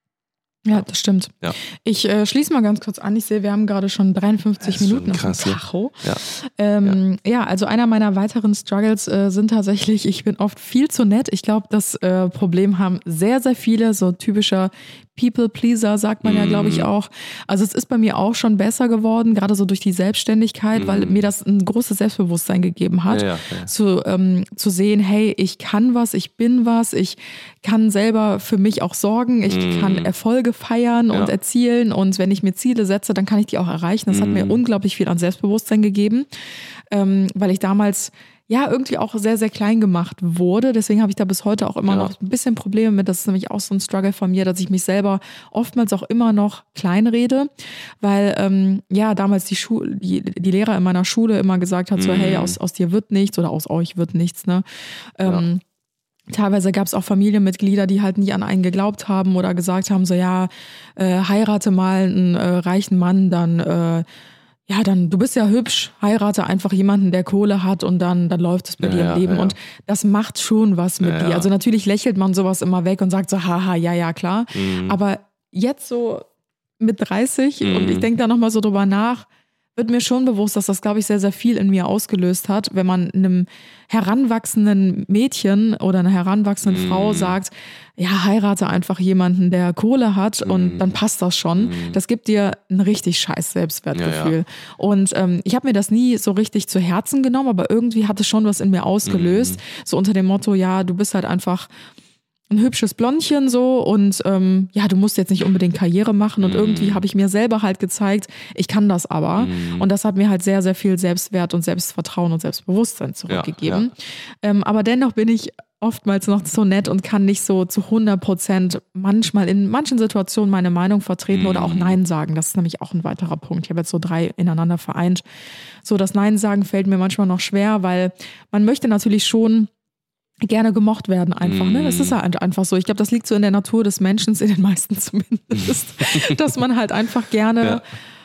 Ja, das stimmt. Ja. Ich äh, schließe mal ganz kurz an. Ich sehe, wir haben gerade schon dreiundfünfzig Minuten auf dem Tacho. Ja. Ähm, ja. ja, also einer meiner weiteren Struggles äh, sind tatsächlich, ich bin oft viel zu nett. Ich glaube, das äh, Problem haben sehr, sehr viele, so typischer People-Pleaser, sagt man mm. ja, glaube ich, auch. Also es ist bei mir auch schon besser geworden, gerade so durch die Selbstständigkeit, mm. weil mir das ein großes Selbstbewusstsein gegeben hat, ja, ja, ja. Zu, ähm, zu sehen, hey, ich kann was, ich bin was, ich kann selber für mich auch sorgen, ich mm. kann Erfolge feiern und ja. erzielen und wenn ich mir Ziele setze, dann kann ich die auch erreichen. Das mm. hat mir unglaublich viel an Selbstbewusstsein gegeben, ähm, weil ich damals ja irgendwie auch sehr, sehr klein gemacht wurde. Deswegen habe ich da bis heute auch immer ja. noch ein bisschen Probleme mit. Das ist nämlich auch so ein Struggle von mir, dass ich mich selber oftmals auch immer noch kleinrede, weil ähm, ja damals die, Schu- die, die Lehrer in meiner Schule immer gesagt hat, so mhm. hey, aus, aus dir wird nichts oder aus euch wird nichts. Ne? Ähm, ja. Teilweise gab es auch Familienmitglieder, die halt nie an einen geglaubt haben oder gesagt haben, so ja, äh, heirate mal einen äh, reichen Mann, dann äh, ja, dann, du bist ja hübsch, heirate einfach jemanden, der Kohle hat und dann, dann läuft es bei ja, dir im ja, Leben. ja. Und das macht schon was mit ja, dir. ja. Also natürlich lächelt man sowas immer weg und sagt so, haha, ja, ja, klar. Mhm. Aber jetzt so mit dreißig mhm. und ich denke da nochmal so drüber nach, wird mir schon bewusst, dass das, glaube ich, sehr, sehr viel in mir ausgelöst hat, wenn man einem heranwachsenden Mädchen oder einer heranwachsenden mm. Frau sagt, ja, heirate einfach jemanden, der Kohle hat mm. und dann passt das schon. Mm. Das gibt dir ein richtig scheiß Selbstwertgefühl. Ja, ja. Und ähm, ich habe mir das nie so richtig zu Herzen genommen, aber irgendwie hat es schon was in mir ausgelöst. Mm. So unter dem Motto, ja, du bist halt einfach ein hübsches Blondchen so und ähm, ja, du musst jetzt nicht unbedingt Karriere machen und mm. irgendwie habe ich mir selber halt gezeigt, ich kann das aber mm. und das hat mir halt sehr, sehr viel Selbstwert und Selbstvertrauen und Selbstbewusstsein zurückgegeben. Ja, ja. Ähm, aber dennoch bin ich oftmals noch so nett und kann nicht so zu hundert Prozent manchmal in manchen Situationen meine Meinung vertreten mm. oder auch Nein sagen. Das ist nämlich auch ein weiterer Punkt. Ich habe jetzt so drei ineinander vereint. So, das Nein sagen fällt mir manchmal noch schwer, weil man möchte natürlich schon gerne gemocht werden einfach, ne? Das ist halt einfach so. Ich glaube, das liegt so in der Natur des Menschen, in den meisten zumindest, dass man halt einfach gerne, ja,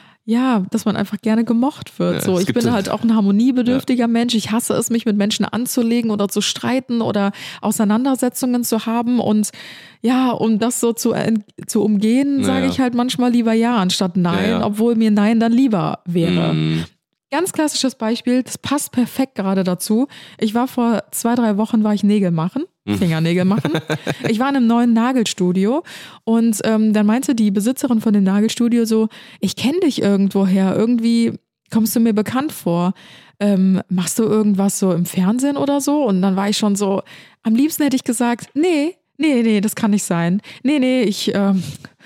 ja dass man einfach gerne gemocht wird. Ja, so, ich bin halt auch ein harmoniebedürftiger ja. Mensch. Ich hasse es, mich mit Menschen anzulegen oder zu streiten oder Auseinandersetzungen zu haben und ja, um das so zu, äh, zu umgehen, sage ja. ich halt manchmal lieber ja anstatt nein, ja, ja. obwohl mir nein dann lieber wäre. Mm. Ganz klassisches Beispiel, das passt perfekt gerade dazu. Ich war vor zwei, drei Wochen, war ich Nägel machen, Fingernägel machen. Ich war in einem neuen Nagelstudio und ähm, dann meinte die Besitzerin von dem Nagelstudio so, ich kenne dich irgendwoher, irgendwie kommst du mir bekannt vor. Ähm, machst du irgendwas so im Fernsehen oder so? Und dann war ich schon so, am liebsten hätte ich gesagt, nee, nee, nee, das kann nicht sein. Nee, nee, ich... Ähm,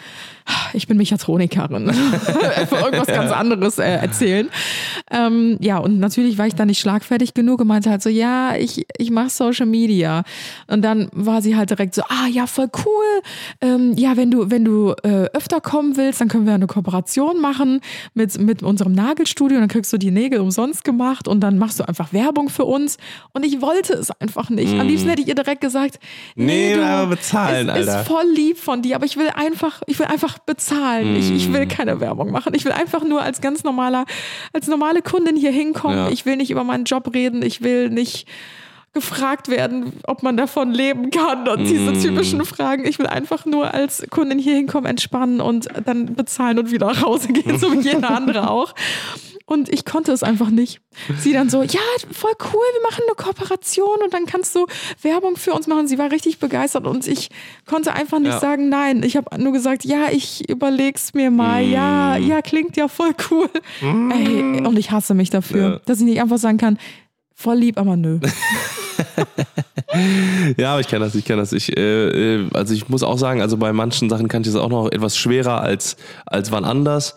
Ich bin Mechatronikerin. Irgendwas ganz anderes äh, erzählen. Ähm, ja, und natürlich war ich da nicht schlagfertig genug und meinte halt so, ja, ich, ich mache Social Media. Und dann war sie halt direkt so, ah ja, voll cool. Ähm, ja, wenn du, wenn du äh, öfter kommen willst, dann können wir eine Kooperation machen mit, mit unserem Nagelstudio. Dann kriegst du die Nägel umsonst gemacht und dann machst du einfach Werbung für uns. Und ich wollte es einfach nicht. Am liebsten hätte ich ihr direkt gesagt, nee, nee du, aber bezahlen, es Alter. ist voll lieb von dir, aber ich will einfach, ich will einfach bezahlen. Mm. Ich, ich will keine Werbung machen. Ich will einfach nur als ganz normaler, als normale Kundin hier hinkommen. Ja. Ich will nicht über meinen Job reden. Ich will nicht gefragt werden, ob man davon leben kann und mm. diese typischen Fragen. Ich will einfach nur als Kundin hier hinkommen, entspannen und dann bezahlen und wieder nach Hause gehen, so wie jeder andere auch. Und ich konnte es einfach nicht. Sie dann so, ja, voll cool, wir machen eine Kooperation und dann kannst du Werbung für uns machen. Sie war richtig begeistert und ich konnte einfach nicht ja. sagen, nein. Ich habe nur gesagt, ja, ich überleg's mir mal. Mm. Ja, ja, klingt ja voll cool. Mm. Ey, und ich hasse mich dafür, ja. dass ich nicht einfach sagen kann, voll lieb, aber nö. Ja, aber ich kann das, ich kann das. Ich, äh, also ich muss auch sagen, also bei manchen Sachen kann ich das auch noch etwas schwerer als, als wann anders.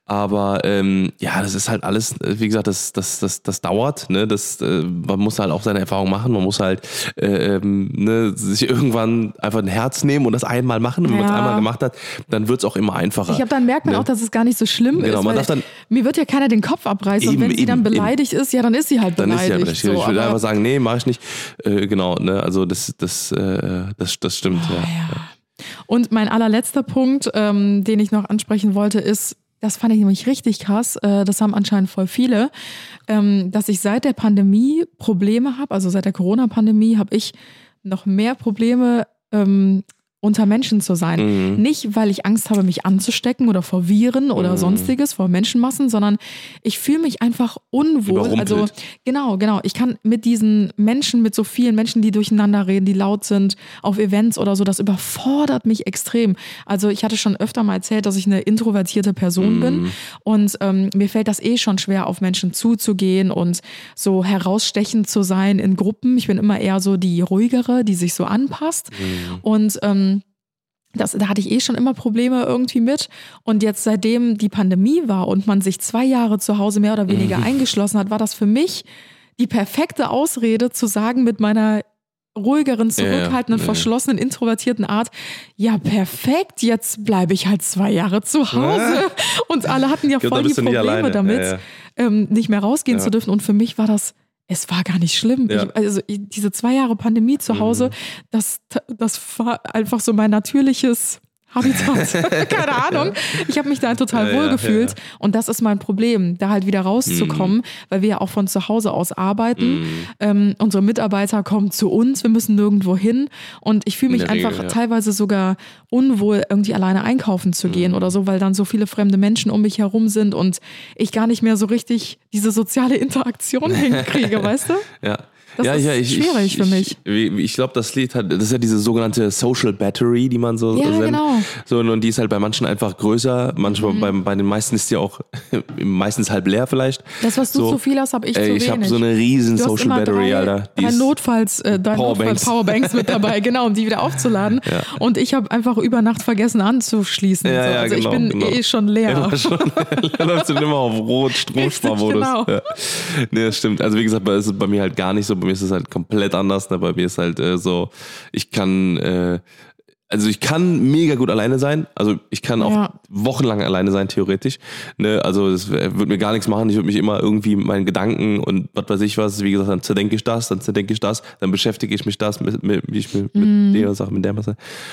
Aber ähm, ja, das ist halt alles, wie gesagt, das, das, das, das dauert. Ne? Das, äh, man muss halt auch seine Erfahrung machen. Man muss halt äh, ne, sich irgendwann einfach ein Herz nehmen und das einmal machen. Und wenn Ja. man es einmal gemacht hat, dann wird es auch immer einfacher. Ich glaube, dann merkt man ne? auch, dass es gar nicht so schlimm Genau, ist. man weil darf dann- mir wird ja keiner den Kopf abreißen. Eben, und wenn sie eben, dann beleidigt ist, ja, dann ist sie halt Dann ist beleidigt. ja richtig. so, ich würde aber- einfach sagen, nee, mache ich nicht. Äh, genau, ne? Also das, das, äh, das, das stimmt. Oh, ja. ja. Und mein allerletzter Punkt, ähm, den ich noch ansprechen wollte, ist, das fand ich nämlich richtig krass, äh, das haben anscheinend voll viele, ähm, dass ich seit der Pandemie Probleme habe, also seit der Corona-Pandemie habe ich noch mehr Probleme, ähm, unter Menschen zu sein. Mhm. Nicht, weil ich Angst habe, mich anzustecken oder vor Viren oder Mhm. sonstiges, vor Menschenmassen, sondern ich fühle mich einfach unwohl. Überrumpelt. Also genau, genau. Ich kann mit diesen Menschen, mit so vielen Menschen, die durcheinander reden, die laut sind, auf Events oder so, das überfordert mich extrem. Also ich hatte schon öfter mal erzählt, dass ich eine introvertierte Person Mhm. bin und ähm, mir fällt das eh schon schwer, auf Menschen zuzugehen und so herausstechend zu sein in Gruppen. Ich bin immer eher so die ruhigere, die sich so anpasst. Mhm. Und ähm, das, da hatte ich eh schon immer Probleme irgendwie mit. Und jetzt, seitdem die Pandemie war und man sich zwei Jahre zu Hause mehr oder weniger Mhm. eingeschlossen hat, war das für mich die perfekte Ausrede zu sagen mit meiner ruhigeren, zurückhaltenden, ja, ja. verschlossenen, introvertierten Art, ja perfekt, jetzt bleibe ich halt zwei Jahre zu Hause. Und alle hatten ja Ich glaub, voll da die bist du nicht Probleme alleine. damit, Ja, ja. Ähm, nicht mehr rausgehen Ja. zu dürfen. Und für mich war das, es war gar nicht schlimm. Ja. Ich, also ich, diese zwei Jahre Pandemie zu Hause, das, das war einfach so mein natürliches Habitat. Keine Ahnung. Ich habe mich da total Ja, wohl ja, gefühlt. ja. Und das ist mein Problem, da halt wieder rauszukommen, weil wir ja auch von zu Hause aus arbeiten. Mhm. Ähm, unsere Mitarbeiter kommen zu uns, wir müssen nirgendwo hin. Und ich fühle In mich der Regel, einfach ja. teilweise sogar unwohl, irgendwie alleine einkaufen zu gehen Mhm. oder so, weil dann so viele fremde Menschen um mich herum sind und ich gar nicht mehr so richtig diese soziale Interaktion hinkriege, weißt du? Ja. Das ja, ist ja, ich, schwierig ich, für mich. Ich, ich glaube, das Lied hat, das ist ja diese sogenannte Social Battery, die man so Ja, nennt. genau. So, und die ist halt bei manchen einfach größer, manchmal Mhm. bei, bei den meisten ist die auch meistens halb leer vielleicht. Das, was du so, zu viel hast, habe ich ey, zu wenig. ich habe so eine riesen Du hast Social immer Battery, drei, Alter. Die drei ist- Notfalls, äh, drei Powerbanks. Notfalls Powerbanks mit dabei, genau, um die wieder aufzuladen. Ja. Und ich habe einfach über Nacht vergessen anzuschließen. Ja, so. ja, Also genau, ich bin genau. eh schon leer. Immer schon. Da läufst du immer auf Rot, Stromsparmodus. Genau. Ja. Nee, das stimmt. Also wie gesagt, bei- ist es bei mir halt gar nicht so. Bei mir ist es halt komplett anders. Ne? Bei mir ist halt äh, so, ich kann, äh, also ich kann mega gut alleine sein. Also ich kann auch Ja. wochenlang alleine sein, theoretisch. Ne? Also das würde mir gar nichts machen. Ich würde mich immer irgendwie mit meinen Gedanken und was weiß ich was, wie gesagt, dann zerdenke ich das, dann zerdenke ich das, dann beschäftige ich mich das mit, mit, mit, mit Mhm. der Sache, mit der Sache.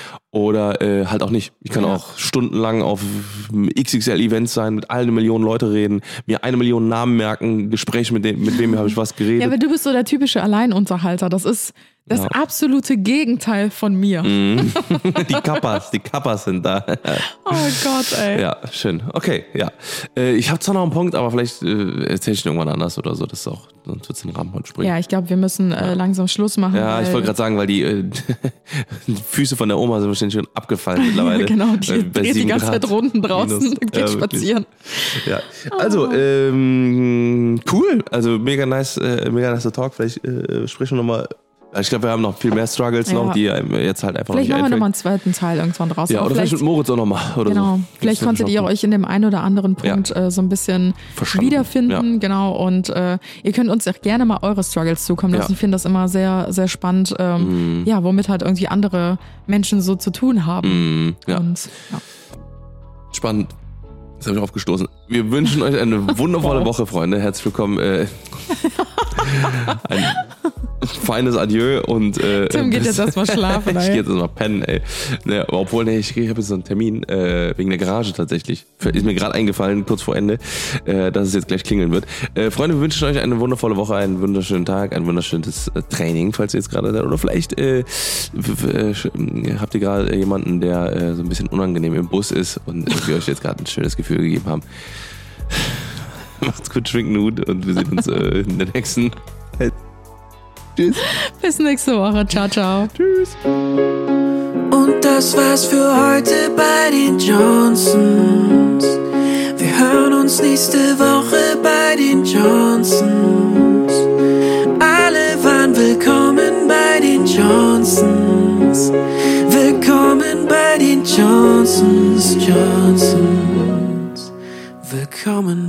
Oder äh, halt auch nicht. Ich kann Ja. auch stundenlang auf X X L-Events sein, mit allen Millionen Leute reden, mir eine Million Namen merken, Gespräche mit dem, mit wem habe ich was Ja, geredet. aber du bist so der typische Alleinunterhalter. Das ist das Ja. absolute Gegenteil von mir. Die Kappas, die Kappas sind da. Oh Gott, ey. Ja, schön. Okay, ja. Äh, ich habe zwar noch einen Punkt, aber vielleicht äh, erzähle ich ihn irgendwann anders oder so. Das ist auch, sonst wird es den Rahmen heute springen. Ja, ich glaube, wir müssen äh, langsam Schluss machen. Ja, ich weil- wollte gerade sagen, weil die, äh, die Füße von der Oma sind wahrscheinlich schon abgefallen mittlerweile. genau, die Weil bei dreht die sieben ganze Grad Zeit Runden draußen minus. und geht Ja, wirklich. spazieren. Ja. Also, ähm, cool. Also mega nice, äh, mega nice Talk. Vielleicht äh, sprechen wir nochmal. Ich glaube, wir haben noch viel mehr Struggles Ja. noch, die einem jetzt halt einfach Vielleicht noch machen nicht wir nochmal einfällt. einen zweiten Teil irgendwann draus. Ja, Aber oder vielleicht mit Moritz auch nochmal. Oder Genau, so. vielleicht Das konntet ist ihr schon euch in dem einen oder anderen Punkt Ja. äh, so ein bisschen Verstanden. wiederfinden, Ja. genau. Und äh, ihr könnt uns auch gerne mal eure Struggles zukommen lassen. Ja. Ich finde das immer sehr, sehr spannend, ähm, Mhm. ja, womit halt irgendwie andere Menschen so zu tun haben. Mm, ja. Und ja. Spannend. Das habe ich aufgestoßen. Wir wünschen euch eine wundervolle Wow. Woche, Freunde. Herzlich willkommen. Äh, ein feines Adieu und äh, Tim geht jetzt erstmal schlafen, Ich ey. gehe jetzt erstmal pennen, ey. Ne, aber obwohl, nee, ich, ich habe jetzt so einen Termin äh, wegen der Garage tatsächlich. Ist mir gerade eingefallen, kurz vor Ende, äh, dass es jetzt gleich klingeln wird. Äh, Freunde, wir wünschen euch eine wundervolle Woche, einen wunderschönen Tag, ein wunderschönes äh, Training, falls ihr jetzt gerade seid. Oder vielleicht äh, f- äh, sch- habt ihr gerade jemanden, der äh, so ein bisschen unangenehm im Bus ist und wir euch jetzt gerade ein schönes Gefühl gegeben haben. Macht's gut, trinken gut und wir sehen uns äh, in der nächsten. Tschüss. Bis nächste Woche. Ciao, ciao. Tschüss. Und das war's für heute bei den Johnsons. Wir hören uns nächste Woche bei den Johnsons. Alle waren willkommen bei den Johnsons. Willkommen bei den Johnsons, Johnsons. Willkommen. kommen